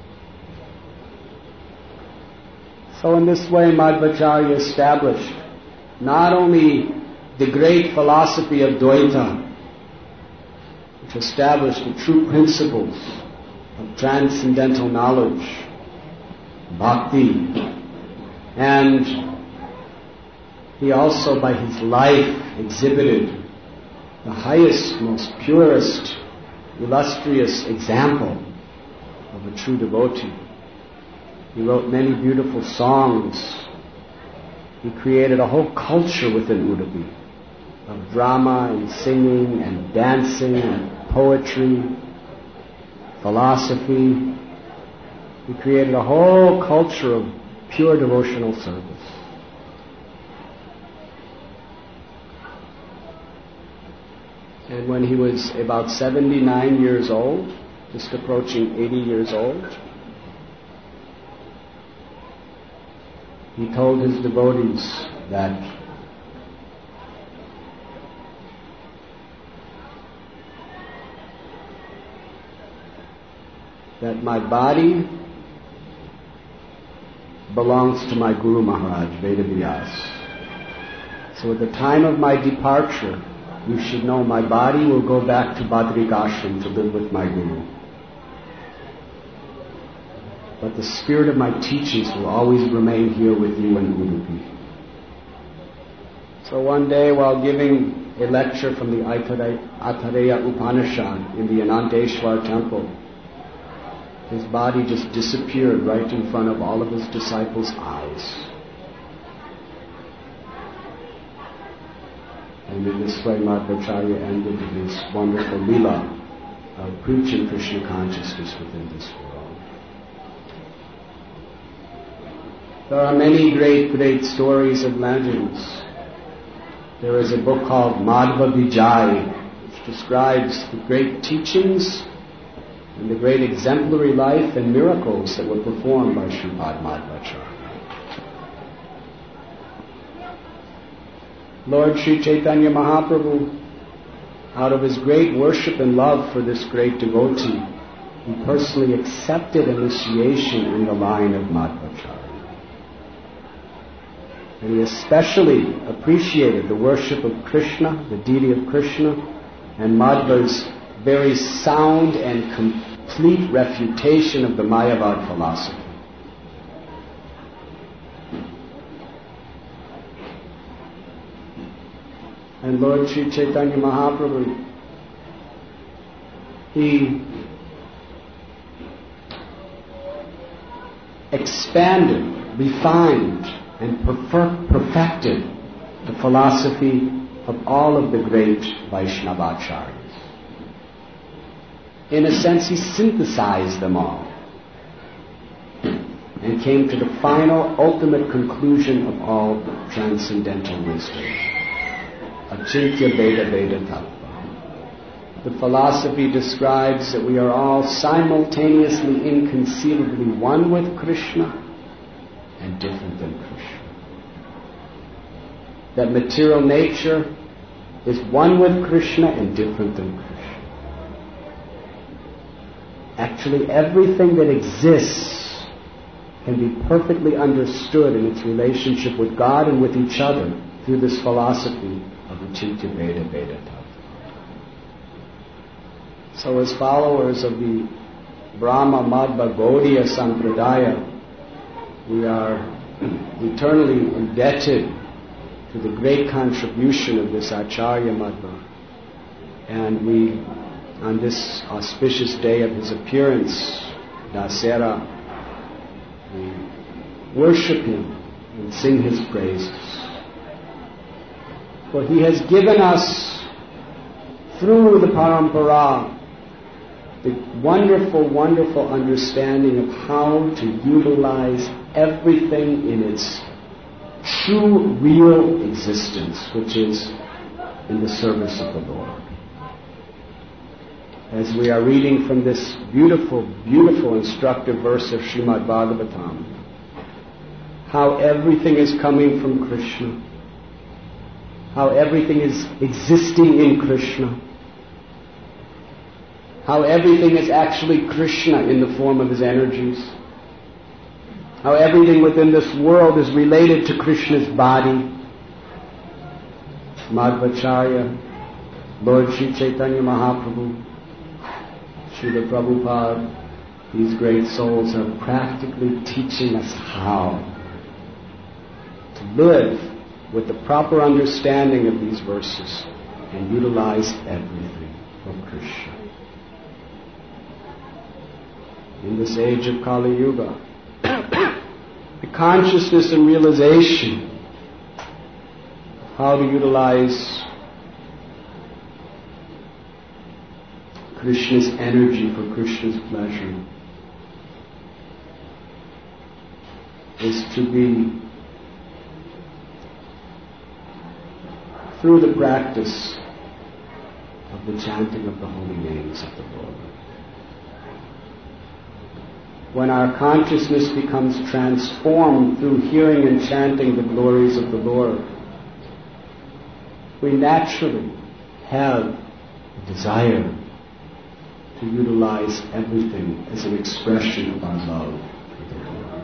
So in this way, Madhvacharya established not only the great philosophy of Dvaita, which established the true principles of transcendental knowledge, bhakti, and he also by his life exhibited the highest, most purest, illustrious example of a true devotee. He wrote many beautiful songs. He created a whole culture within Udupi of drama and singing and dancing and poetry, philosophy. He created a whole culture of pure devotional service. And when he was about 79 years old, just approaching 80 years old, he told his devotees that my body belongs to my Guru Maharaj, Vedavyas. So at the time of my departure, you should know my body will go back to Badrik Ashram to live with my Guru. But the spirit of my teachings will always remain here with you in Udupi. So one day while giving a lecture from the Aitareya Upanishad in the Ananteshwar temple, his body just disappeared right in front of all of his disciples' eyes. And in this way, Madhvacharya ended his wonderful lila of preaching Krishna consciousness within this world. There are many great, great stories and legends. There is a book called Madhva Vijay, which describes the great teachings and the great exemplary life and miracles that were performed by Sripad Madhvacharya. Lord Sri Chaitanya Mahaprabhu, out of his great worship and love for this great devotee, he personally accepted initiation in the line of Madhvacharya. And he especially appreciated the worship of Krishna, the deity of Krishna, and Madhva's very sound and complete refutation of the Mayavad philosophy. And Lord Sri Chaitanya Mahaprabhu, he expanded, refined, and perfected the philosophy of all of the great Vaishnavacharyas. In a sense, he synthesized them all and came to the final, ultimate conclusion of all transcendental wisdom. achintya Veda Veda Tattva. The philosophy describes that we are all simultaneously, inconceivably one with Krishna and different than Krishna. That material nature is one with Krishna and different than Krishna. Actually, everything that exists can be perfectly understood in its relationship with God and with each other through this philosophy of achintya Veda Veda Tattva. So as followers of the Brahma Madhva Gaudiya Sampradaya, we are eternally indebted to the great contribution of this Acharya Madhva. And we, on this auspicious day of his appearance, Dasera, we worship him and sing his praises. For he has given us, through the parampara, the wonderful, wonderful understanding of how to utilize everything in its true, real existence, which is in the service of the Lord. As we are reading from this beautiful, beautiful instructive verse of Srimad Bhagavatam, how everything is coming from Krishna, how everything is existing in Krishna, how everything is actually Krishna in the form of his energies, how everything within this world is related to Krishna's body. Madhvacharya, Lord Sri Chaitanya Mahaprabhu, Srila Prabhupada, these great souls are practically teaching us how to live with the proper understanding of these verses and utilize everything from Krishna. In this age of Kali Yuga, the consciousness and realization of how to utilize Krishna's energy for Krishna's pleasure is to be, through the practice of the chanting of the holy names of the Lord. When our consciousness becomes transformed through hearing and chanting the glories of the Lord, we naturally have a desire to utilize everything as an expression of our love for the Lord.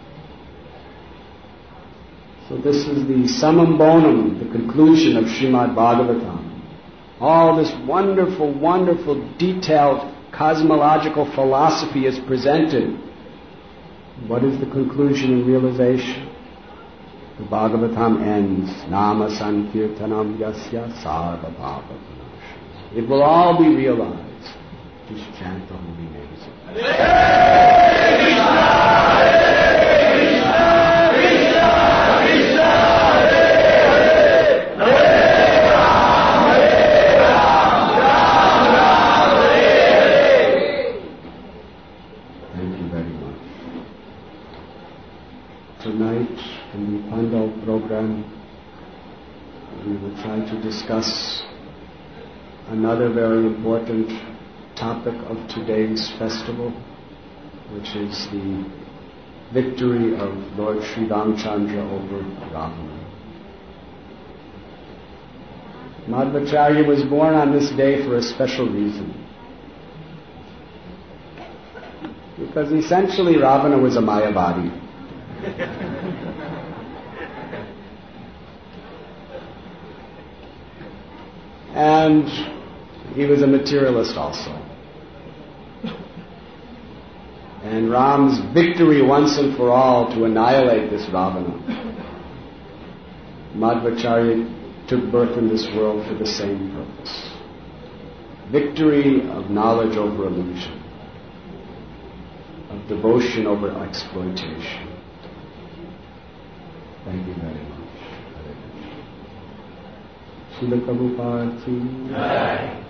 So this is the summum bonum, the conclusion of Srimad Bhagavatam. All this wonderful, wonderful, detailed cosmological philosophy is presented. What is the conclusion and realization? The Bhagavatam ends, Nama Sankirtanam Yasya Sarva Bhava Vinashya. It will all be realized. Just chant the holy names of God. Tonight, in the Pandal program, we will try to discuss another very important topic of today's festival, which is the victory of Lord Sri Ramchandra over Ravana. Madhvacharya was born on this day for a special reason. Because essentially Ravana was a Mayavadi. And he was a materialist also. And Ram's victory once and for all to annihilate this Ravana, Madhvacharya took birth in this world for the same purpose. Victory of knowledge over illusion, of devotion over exploitation. Thank you very much. Srila Prabhupada ki jai.